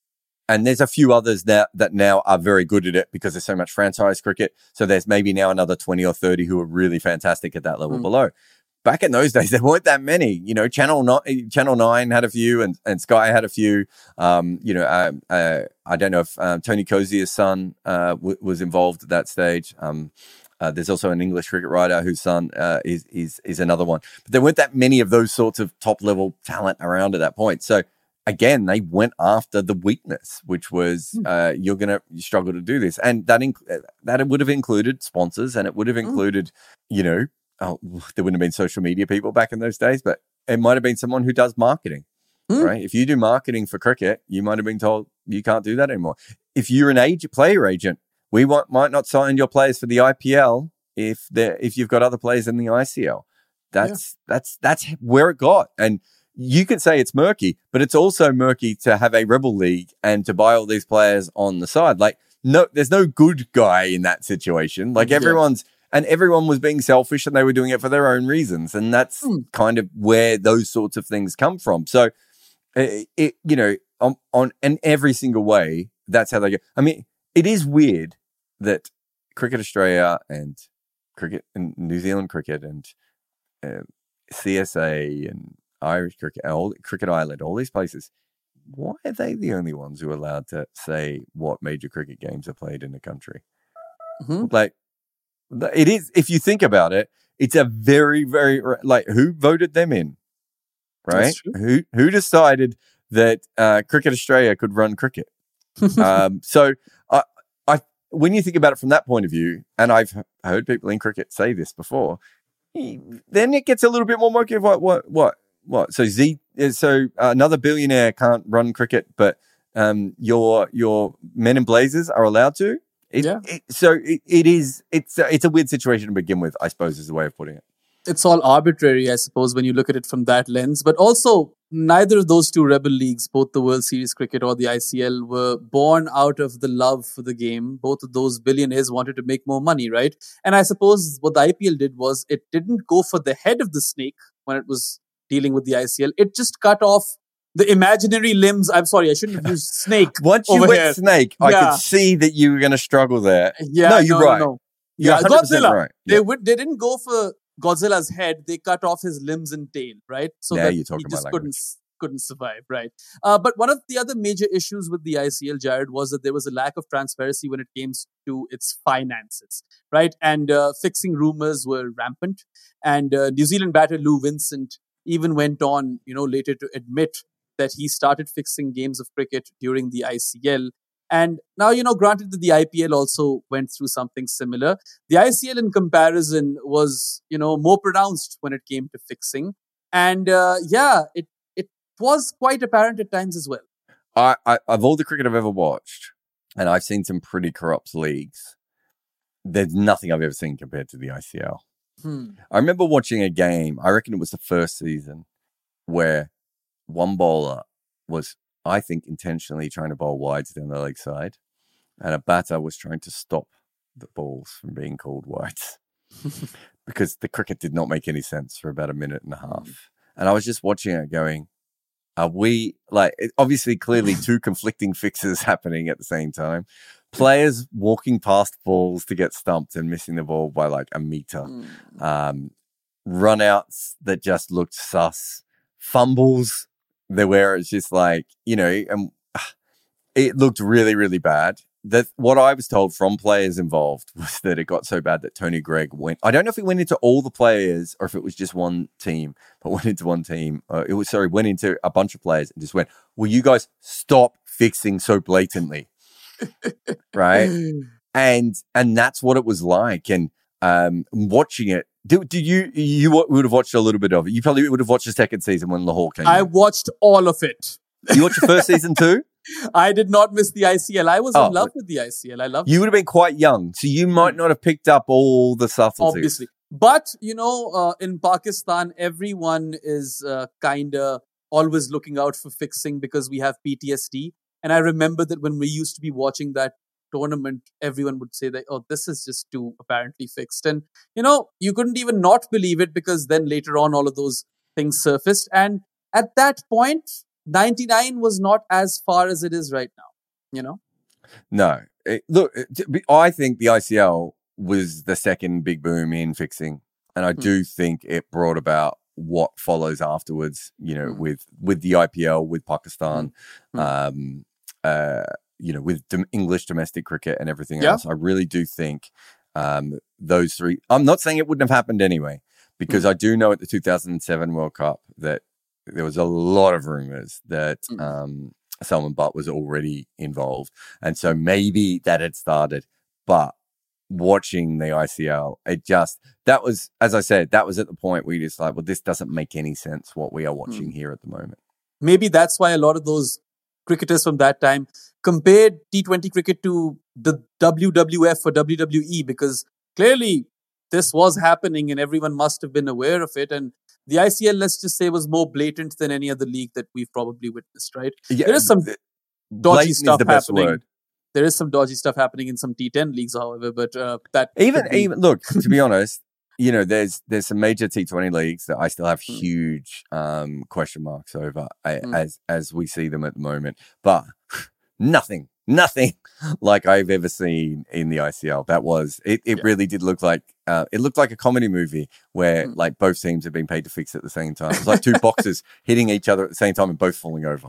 and there's a few others that, that now are very good at it because there's so much franchise cricket. So there's maybe now another twenty or thirty who are really fantastic at that level mm. below. Back in those days, there weren't that many. You know, Channel Nine, Channel Nine had a few, and, and Sky had a few. Um, you know, uh, uh, I don't know if um, Tony Cozier's son uh, w- was involved at that stage. Um, uh, there's also an English cricket writer whose son uh, is is is another one. But there weren't that many of those sorts of top level talent around at that point. So again, they went after the weakness, which was uh, you're going to struggle to do this, and that inc- that would have included sponsors, and it would have included, you know. Oh, there wouldn't have been social media people back in those days, but it might have been someone who does marketing, mm. right? If you do marketing for cricket, you might have been told you can't do that anymore. If you're an agent, player agent, we want, might not sign your players for the I P L if they if you've got other players in the I C L. That's yeah. that's that's where it got. And you can say it's murky, but it's also murky to have a rebel league and to buy all these players on the side. Like, no, there's no good guy in that situation. Like yeah. everyone's. And everyone was being selfish and they were doing it for their own reasons. And that's mm. kind of where those sorts of things come from. So, it, it you know, on, on in every single way, that's how they go. I mean, it is weird that Cricket Australia and Cricket and New Zealand Cricket and uh, C S A and Irish Cricket, all, Cricket Ireland, all these places, why are they the only ones who are allowed to say what major cricket games are played in the country? Mm-hmm. Like, it is, if you think about it, it's a very, very, like, who voted them in, right? Who who decided that uh, Cricket Australia could run cricket? um, so, I, I, when you think about it from that point of view, and I've heard people in cricket say this before, then it gets a little bit more murky. What, what, what, what? So Z, so another billionaire can't run cricket, but um, your your men in blazers are allowed to. It, yeah. It, so it, it is. It's a, it's a weird situation to begin with, I suppose, is the way of putting it. It's all arbitrary, I suppose, when you look at it from that lens. But also, neither of those two rebel leagues, both the World Series Cricket or the I C L, were born out of the love for the game. Both of those billionaires wanted to make more money, right? And I suppose what the I P L did was it didn't go for the head of the snake when it was dealing with the I C L. It just cut off the imaginary limbs. I'm sorry, I shouldn't have used snake. Once you over went here. snake, yeah. I could see that you were going to struggle there. Yeah, no, you're no, right. No, no. You're yeah, Godzilla. Right. They yeah. would. They didn't go for Godzilla's head. They cut off his limbs and tail, right? So now that you're talking he just about couldn't couldn't survive, right? Uh, but one of the other major issues with the I C L, Jared, was that there was a lack of transparency when it came to its finances, right? And uh, fixing rumors were rampant. And uh, New Zealand batter Lou Vincent even went on, you know, later to admit that he started fixing games of cricket during the I C L. And now, you know, granted that the I P L also went through something similar, the I C L in comparison was, you know, more pronounced when it came to fixing. And uh, yeah, it it was quite apparent at times as well. I, I, of all the cricket I've ever watched, and I've seen some pretty corrupt leagues, there's nothing I've ever seen compared to the I C L. Hmm. I remember watching a game, I reckon it was the first season, where one bowler was, I think, intentionally trying to bowl wides down the leg side, and a batter was trying to stop the balls from being called wides because the cricket did not make any sense for about a minute and a half. And I was just watching it going, are we, like, obviously, clearly two conflicting fixes happening at the same time. Players walking past balls to get stumped and missing the ball by like a meter. Um, run-outs that just looked sus. Fumbles there where it's just like, you know, and it looked really, really bad. That what I was told from players involved was that it got so bad that Tony Greig went. I don't know if it went into all the players or if it was just one team, but went into one team. Uh, it was sorry, went into a bunch of players and just went, "Will you guys stop fixing so blatantly?" Right? And and that's what it was like. And um, watching it. Did, did you you would have watched a little bit of it? You probably would have watched the second season when Lahore came. I in. watched all of it. You watched the first season too? I did not miss the I C L. I was oh, in love with the I C L. I loved You it. would have been quite young, so you might not have picked up all the subtleties. Obviously. But, you know, uh, in Pakistan, everyone is uh, kind of always looking out for fixing because we have P T S D. And I remember that when we used to be watching that tournament, everyone would say that, oh, this is just too apparently fixed. And, you know, you couldn't even not believe it because then later on, all of those things surfaced. And at that point, ninety-nine was not as far as it is right now. you know? No. It, look, it, I think the I C L was the second big boom in fixing. And I mm. do think it brought about what follows afterwards, you know, mm. with, with the I P L, with Pakistan, mm. um, uh, you know, with dom- English domestic cricket and everything yeah. else. I really do think um, those three, I'm not saying it wouldn't have happened anyway, because mm. I do know at the two thousand seven World Cup that there was a lot of rumors that mm. um, Salman Butt was already involved. And so maybe that had started, but watching the I C L, it just, that was, as I said, that was at the point where you just like, well, this doesn't make any sense what we are watching mm. here at the moment. Maybe that's why a lot of those cricketers from that time compared T twenty cricket to the W W F or W W E, because clearly this was happening and everyone must have been aware of it. And the I C L, let's just say, was more blatant than any other league that we've probably witnessed, right? Yeah, there is some dodgy stuff happening. Word. There is some dodgy stuff happening in some T ten leagues, however, but uh, that even be... even look, to be honest, you know, there's there's some major T twenty leagues that I still have mm. huge um, question marks over mm. as as we see them at the moment, but nothing, nothing like I've ever seen in the I C L. That was it. It yeah. really did look like uh, it looked like a comedy movie where mm. like both teams have been paid to fix at the same time. It's like two boxers hitting each other at the same time and both falling over.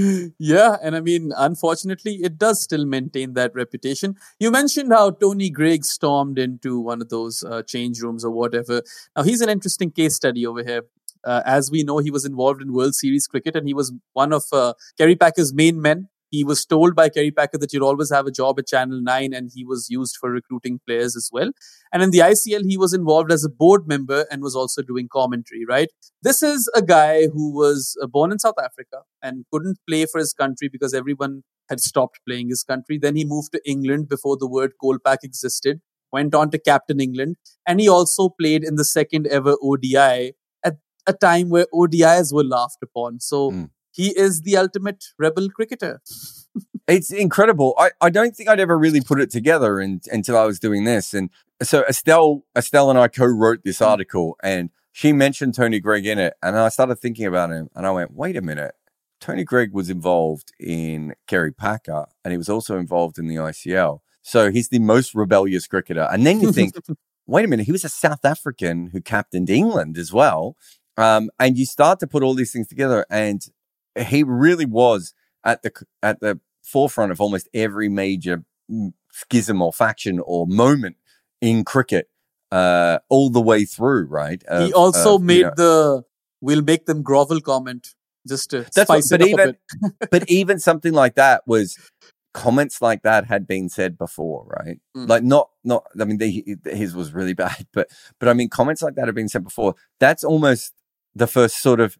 Yeah, and I mean, unfortunately, it does still maintain that reputation. You mentioned how Tony Greig stormed into one of those uh, change rooms or whatever. Now, he's an interesting case study over here. Uh, as we know, he was involved in World Series cricket and he was one of uh, Kerry Packer's main men. He was told by Kerry Packer that you'll always have a job at Channel nine, and he was used for recruiting players as well. And in the I C L, he was involved as a board member and was also doing commentary, right? This is a guy who was born in South Africa and couldn't play for his country because everyone had stopped playing his country. Then he moved to England before the word Kolpak existed, went on to captain England, and he also played in the second ever O D I at a time where O D Is were laughed upon. So... Mm. He is the ultimate rebel cricketer. It's incredible. I, I don't think I'd ever really put it together in, until I was doing this. And so Estelle, Estelle and I co-wrote this article and she mentioned Tony Greig in it. And I started thinking about him and I went, wait a minute. Tony Greig was involved in Kerry Packer and he was also involved in the I C L. So he's the most rebellious cricketer. And then you think, wait a minute, he was a South African who captained England as well. Um, and you start to put all these things together and he really was at the at the forefront of almost every major schism or faction or moment in cricket, uh, all the way through. Right. Of, he also of, made you know, the "we'll make them grovel" comment just to that's spice what, it but up even, a bit. But even something like that was comments like that had been said before, right? Mm. Like not not. I mean, they, his was really bad, but but I mean, comments like that have been said before. That's almost the first sort of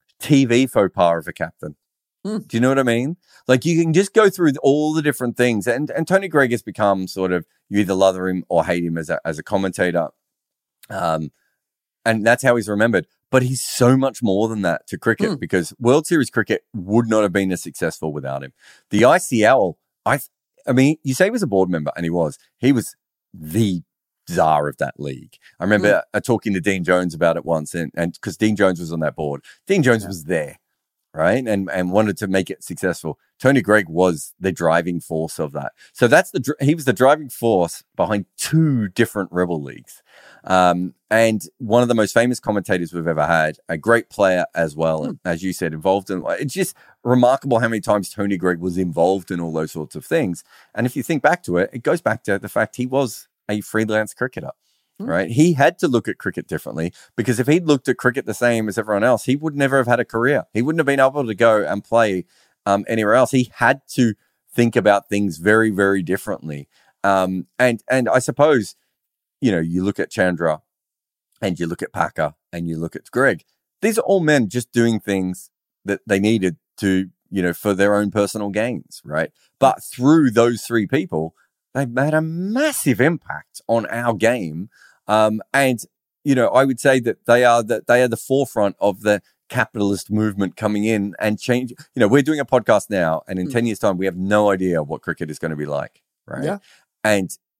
T V faux pas of a captain. Hmm. Do you know what I mean? Like you can just go through all the different things, and and Tony Greig has become sort of you either love him or hate him as a as a commentator, um, and that's how he's remembered. But he's so much more than that to cricket hmm. because World Series cricket would not have been as successful without him. The I C L, I I mean, you say he was a board member, and he was. He was the czar of that league. I remember mm. uh, talking to Dean Jones about it once, and and because Dean Jones was on that board, Dean Jones yeah. was there, right, and and wanted to make it successful. Tony Greig was the driving force of that. So that's the he was the driving force behind two different rebel leagues, um, and one of the most famous commentators we've ever had, a great player as well, mm. and as you said, involved in. It's just remarkable how many times Tony Greig was involved in all those sorts of things. And if you think back to it, it goes back to the fact he was a freelance cricketer, mm. right? He had to look at cricket differently because if he'd looked at cricket the same as everyone else, he would never have had a career. He wouldn't have been able to go and play um, anywhere else. He had to think about things very, very differently. Um, and and I suppose, you know, you look at Chandra and you look at Packer and you look at Greig. These are all men just doing things that they needed to, you know, for their own personal gains, right? But through those three people, they've made a massive impact on our game. Um, and, you know, I would say that they are that they are the forefront of the capitalist movement coming in and change. You know, we're doing a podcast now, and in mm. ten years' time, we have no idea what cricket is going to be like, right? Yeah. And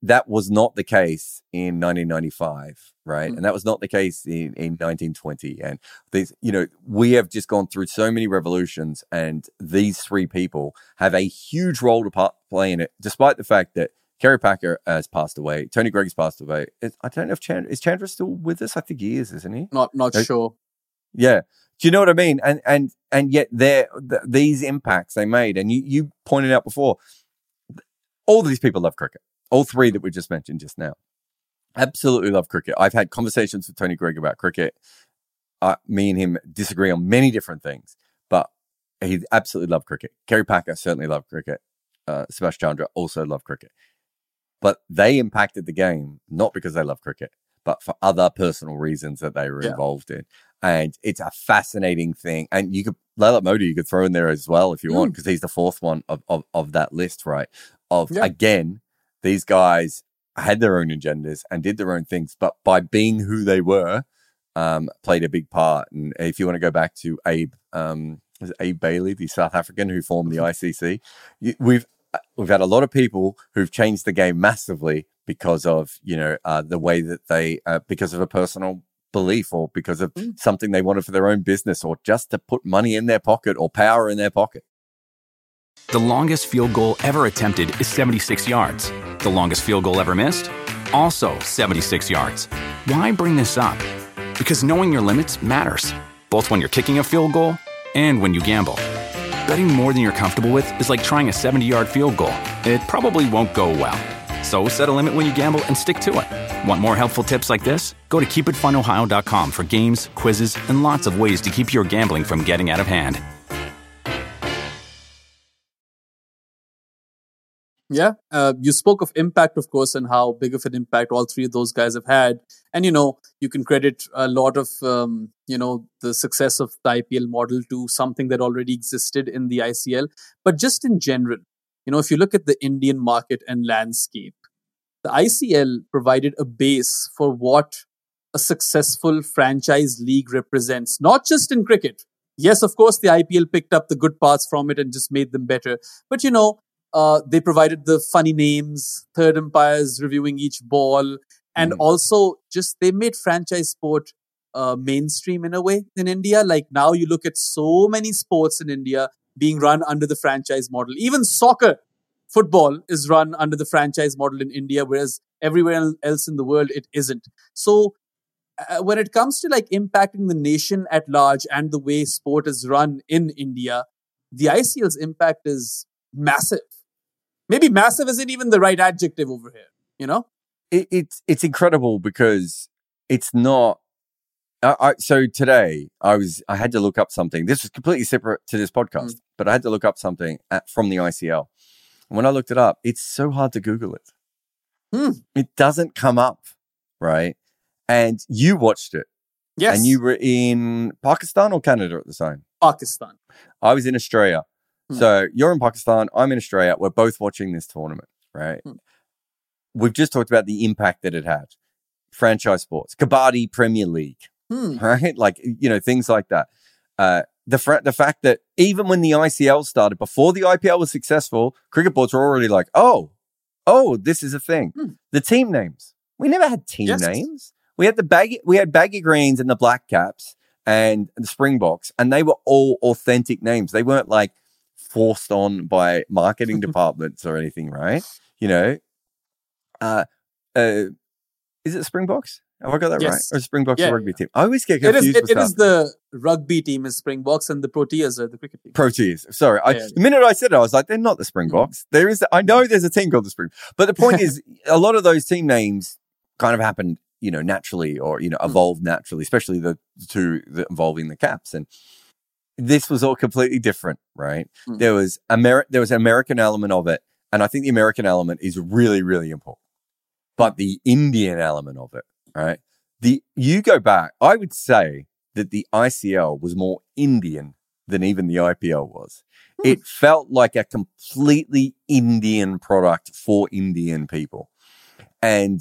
that was not the case in nineteen ninety-five, right? Mm. And that was not the case in, in nineteen twenty. And these, you know, we have just gone through so many revolutions, and these three people have a huge role to pa- play in it, despite the fact that Kerry Packer has passed away. Tony Gregg's passed away. I don't know if Chandra, is Chandra still with us? I think he is, isn't he? Not, not uh, sure. Yeah. Do you know what I mean? And, and, and yet they're, th- these impacts they made, and you, you pointed out before, all of these people love cricket. All three that we just mentioned just now. Absolutely love cricket. I've had conversations with Tony Gregg about cricket. Uh, me and him disagree on many different things, but he absolutely loved cricket. Kerry Packer certainly loved cricket. Uh, Subhash Chandra also loved cricket. But they impacted the game, not because they love cricket, but for other personal reasons that they were yeah. involved in. And it's a fascinating thing. And you could, Lailat Modi, you could throw in there as well if you mm. want, because he's the fourth one of, of, of that list, right? Of, yeah. again, these guys had their own agendas and did their own things, but by being who they were, um, played a big part. And if you want to go back to Abe, um, was it Abe Bailey, the South African who formed the I C C, we've we've had a lot of people who've changed the game massively because of, you know, uh, the way that they, uh, because of a personal belief or because of mm. something they wanted for their own business or just to put money in their pocket or power in their pocket. The longest field goal ever attempted is seventy-six yards. The longest field goal ever missed? Also seventy-six yards. Why bring this up? Because knowing your limits matters, both when you're kicking a field goal and when you gamble. Betting more than you're comfortable with is like trying a seventy-yard field goal. It probably won't go well. So set a limit when you gamble and stick to it. Want more helpful tips like this? Go to keep it fun ohio dot com for games, quizzes, and lots of ways to keep your gambling from getting out of hand. Yeah, uh, you spoke of impact, of course, and how big of an impact all three of those guys have had. And, you know, you can credit a lot of, um, you know, the success of the I P L model to something that already existed in the I C L. But just in general, you know, if you look at the Indian market and landscape, the I C L provided a base for what a successful franchise league represents, not just in cricket. Yes, of course, the I P L picked up the good parts from it and just made them better. But, you know, Uh, they provided the funny names, third umpires reviewing each ball, and mm. also just they made franchise sport uh, mainstream in a way in India. Like now you look at so many sports in India being run under the franchise model. Even soccer, football is run under the franchise model in India, whereas everywhere else in the world it isn't. So uh, when it comes to like impacting the nation at large and the way sport is run in India, the I C L's impact is massive. Maybe massive isn't even the right adjective over here, you know? It, it's it's incredible because it's not. I, I, so today I was I had to look up something. This was completely separate to this podcast, mm. but I had to look up something at, from the I C L. And when I looked it up, it's so hard to Google it. Mm. It doesn't come up, right? And you watched it. Yes. And you were in Pakistan or Canada at the time? Pakistan. I was in Australia. So you're in Pakistan, I'm in Australia. We're both watching this tournament, right? Hmm. We've just talked about the impact that it had. Franchise sports, Kabaddi Premier League, hmm. right? Like, you know, things like that. Uh, the, fr- the fact that even when the I C L started, before the I P L was successful, cricket boards were already like, oh, oh, this is a thing. Hmm. The team names. We never had team yes. names. We had the baggy, we had baggy greens and the black caps and the Springboks, and they were all authentic names. They weren't like forced on by marketing departments or anything, right? You know, uh, uh, is it Springboks? Have I got that yes. right? Or Springboks yeah, the rugby yeah. team? I always get confused. It is, with it, it is stuff. the rugby team is Springboks and the Proteas are the cricket team. Proteas. Sorry. Yeah, I, yeah. The minute I said it, I was like, they're not the Springboks. Mm. There is, I know there's a team called the Spring. But the point is, a lot of those team names kind of happened, you know, naturally or, you know, evolved mm. naturally, especially the two that involving the caps. And this was all completely different, right? Mm. There was Ameri- there was an American element of it. And I think the American element is really, really important. But the Indian element of it, right? The you go back, I would say that the I C L was more Indian than even the I P L was. Hmm. It felt like a completely Indian product for Indian people. And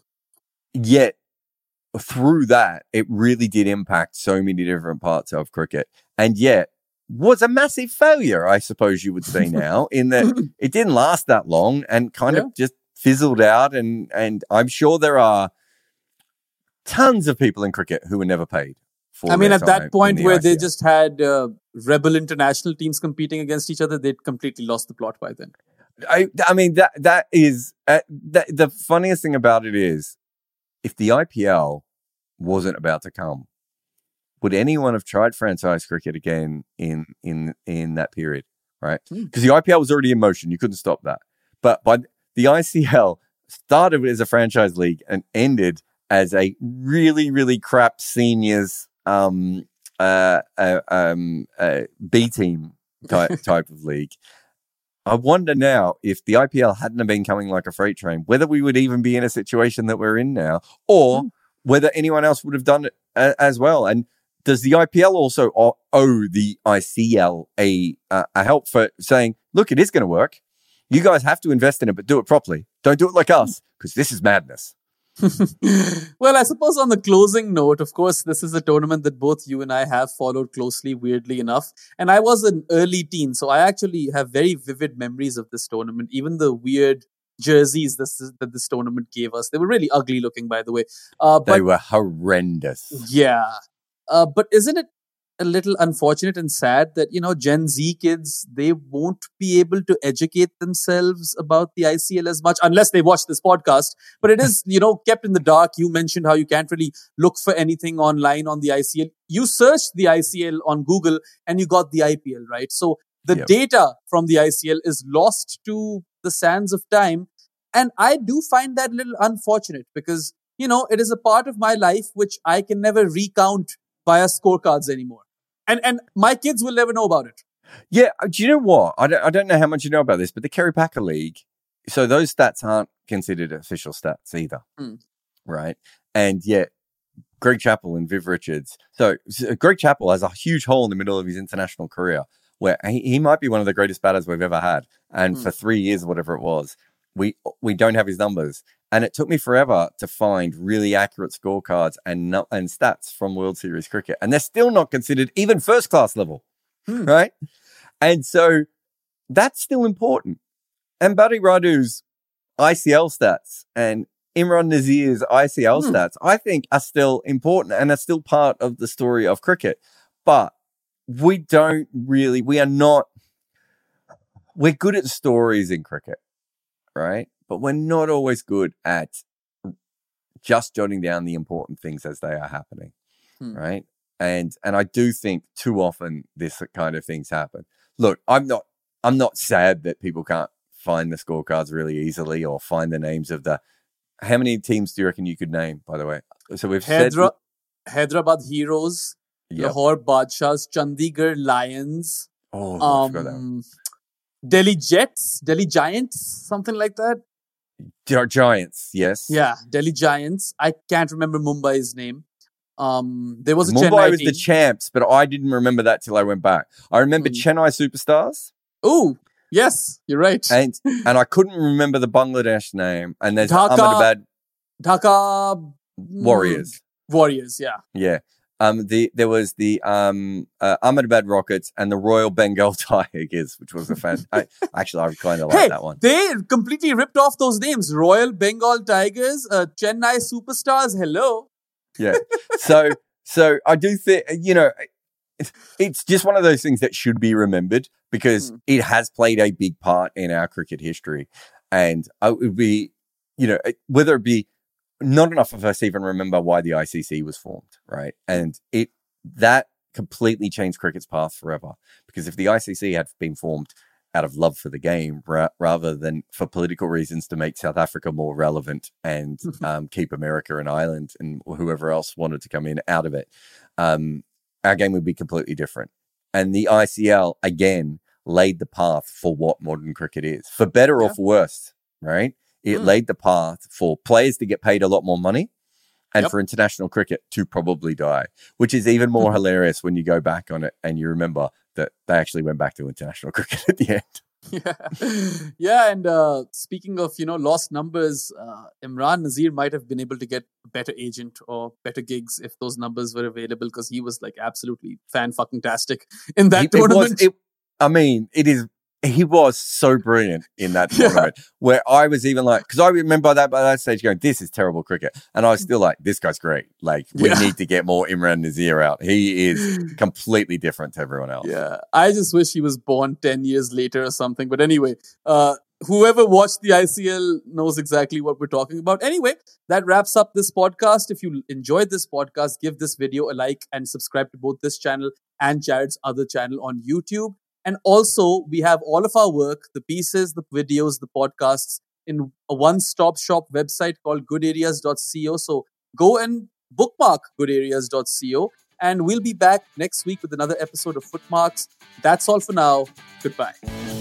yet, through that, it really did impact so many different parts of cricket. And yet, was a massive failure, I suppose you would say now, in that it didn't last that long and kind yeah. of just fizzled out, and and I'm sure there are tons of people in cricket who were never paid. I mean, at that point where I C L. They just had uh, rebel international teams competing against each other, they'd completely lost the plot by then. I, I mean, that that is uh, that, the funniest thing about it is, if the I P L wasn't about to come, would anyone have tried franchise cricket again in in in that period? Right? Because mm. the I P L was already in motion; you couldn't stop that. But by the I C L started as a franchise league and ended as a really, really crap seniors um, uh, uh, um, uh, B team type type of league. I wonder now if the I P L hadn't have been coming like a freight train, whether we would even be in a situation that we're in now, or mm. whether anyone else would have done it uh, as well. And does the I P L also owe the I C L a uh, a help for saying, look, it is going to work. You guys have to invest in it, but do it properly. Don't do it like us, because this is madness. Well, I suppose on the closing note, of course, this is a tournament that both you and I have followed closely, weirdly enough. And I was an early teen, so I actually have very vivid memories of this tournament. Even the weird jerseys this, that this tournament gave us. They were really ugly looking, by the way. Uh, but, they were horrendous. Yeah. Uh, but isn't it a little unfortunate and sad that, you know, Gen Z kids, they won't be able to educate themselves about the I C L as much unless they watch this podcast. But it is, you know, kept in the dark. You mentioned how you can't really look for anything online on the I C L. You searched the I C L on Google and you got the I P L, right? So the yep. data from the I C L is lost to the sands of time. And I do find that a little unfortunate because, you know, it is a part of my life which I can never recount via scorecards anymore. And and my kids will never know about it. Yeah, do you know what? I don't, I don't know how much you know about this, but the Kerry Packer League, so those stats aren't considered official stats either, mm. right? And yet, Greg Chappell and Viv Richards. So, so Greg Chappell has a huge hole in the middle of his international career where he, he might be one of the greatest batters we've ever had. And mm. for three years, whatever it was, we we don't have his numbers. And it took me forever to find really accurate scorecards and and stats from World Series cricket. And they're still not considered even first class level, hmm. right? And so that's still important. And Buddy Radu's I C L stats and Imran Nazir's I C L hmm. stats, I think are still important and are still part of the story of cricket. But we don't really, we are not, we're good at stories in cricket, right? But we're not always good at just jotting down the important things as they are happening, hmm. right? And and I do think too often this kind of things happen. Look, I'm not I'm not sad that people can't find the scorecards really easily or find the names of the. How many teams do you reckon you could name? By the way, so we've Hydra, said Hyderabad Heroes, yep. Lahore Badshahs, Chandigarh Lions. Oh, um, I forgot that one. Delhi Jets, Delhi Giants, something like that. Giants, yes. Yeah, Delhi Giants. I can't remember Mumbai's name. Um, there was a Mumbai Chennai was team. the champs, but I didn't remember that till I went back. I remember mm. Chennai Superstars. Oh, yes, you're right. And and I couldn't remember the Bangladesh name. And there's Dhaka, Ahmedabad Dhaka Warriors. Warriors, yeah. Yeah. Um, the there was the um uh, Ahmedabad Rockets and the Royal Bengal Tigers, which was a fan. I, actually, I kind of like hey, that one. They completely ripped off those names: Royal Bengal Tigers, uh, Chennai Superstars. Hello. Yeah. So so I do think you know it's, it's just one of those things that should be remembered because mm. it has played a big part in our cricket history, and it would be you know whether it be. Not enough of us even remember why the I C C was formed, right? And it that completely changed cricket's path forever. Because if the I C C had been formed out of love for the game ra- rather than for political reasons to make South Africa more relevant and um, keep America and Ireland and whoever else wanted to come in out of it, um, our game would be completely different. And the I C L, again, laid the path for what modern cricket is, for better yeah. or for worse, right? It mm. laid the path for players to get paid a lot more money and yep. for international cricket to probably die, which is even more hilarious when you go back on it and you remember that they actually went back to international cricket at the end. Yeah, yeah. And uh, speaking of, you know, lost numbers, uh, Imran Nazir might have been able to get a better agent or better gigs if those numbers were available because he was like absolutely fan-fucking-tastic in that it, tournament. It was, it, I mean, it is he was so brilliant in that Yeah. tournament where I was even like, because I remember that by that stage going, this is terrible cricket. And I was still like, this guy's great. Like, we Yeah. need to get more Imran Nazir out. He is completely different to everyone else. Yeah, I just wish he was born ten years later or something. But anyway, uh, whoever watched the I C L knows exactly what we're talking about. Anyway, that wraps up this podcast. If you enjoyed this podcast, give this video a like and subscribe to both this channel and Jared's other channel on YouTube. And also, we have all of our work, the pieces, the videos, the podcasts in a one-stop shop website called good areas dot co. So go and bookmark good areas dot co. And we'll be back next week with another episode of Footmarks. That's all for now. Goodbye.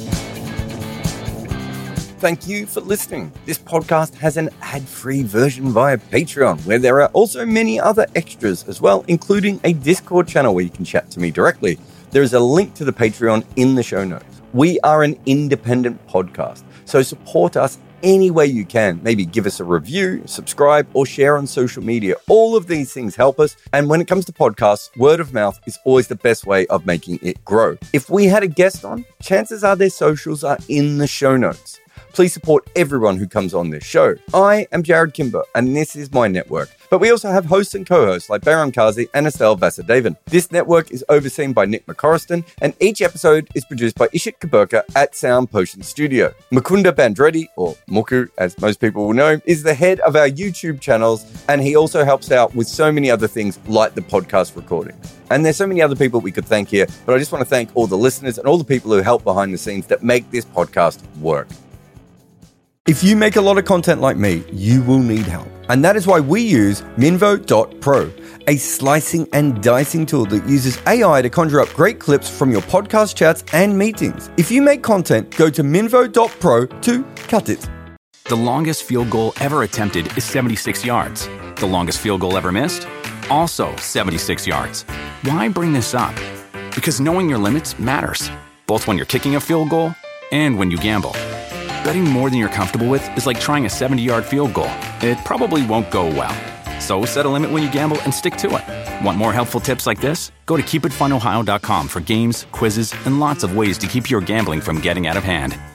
Thank you for listening. This podcast has an ad-free version via Patreon, where there are also many other extras as well, including a Discord channel where you can chat to me directly. There is a link to the Patreon in the show notes. We are an independent podcast, so support us any way you can. Maybe give us a review, subscribe, or share on social media. All of these things help us. And when it comes to podcasts, word of mouth is always the best way of making it grow. If we had a guest on, chances are their socials are in the show notes. Please support everyone who comes on this show. I am Jared Kimber, and this is my network. But we also have hosts and co-hosts like Bahram Kazi and Estelle Vasudevan. This network is overseen by Nick McCorriston, and each episode is produced by Ishit Kaburka at Sound Potion Studio. Mukunda Bandreddi, or Muku as most people will know, is the head of our YouTube channels, and he also helps out with so many other things like the podcast recording. And there's so many other people we could thank here, but I just want to thank all the listeners and all the people who help behind the scenes that make this podcast work. If you make a lot of content like me, you will need help. And that is why we use Minvo dot pro, a slicing and dicing tool that uses A I to conjure up great clips from your podcast chats and meetings. If you make content, go to Minvo dot pro to cut it. The longest field goal ever attempted is seventy-six yards. The longest field goal ever missed? Also seventy-six yards. Why bring this up? Because knowing your limits matters, both when you're kicking a field goal and when you gamble. Betting more than you're comfortable with is like trying a seventy-yard field goal. It probably won't go well. So set a limit when you gamble and stick to it. Want more helpful tips like this? Go to keep it fun ohio dot com for games, quizzes, and lots of ways to keep your gambling from getting out of hand.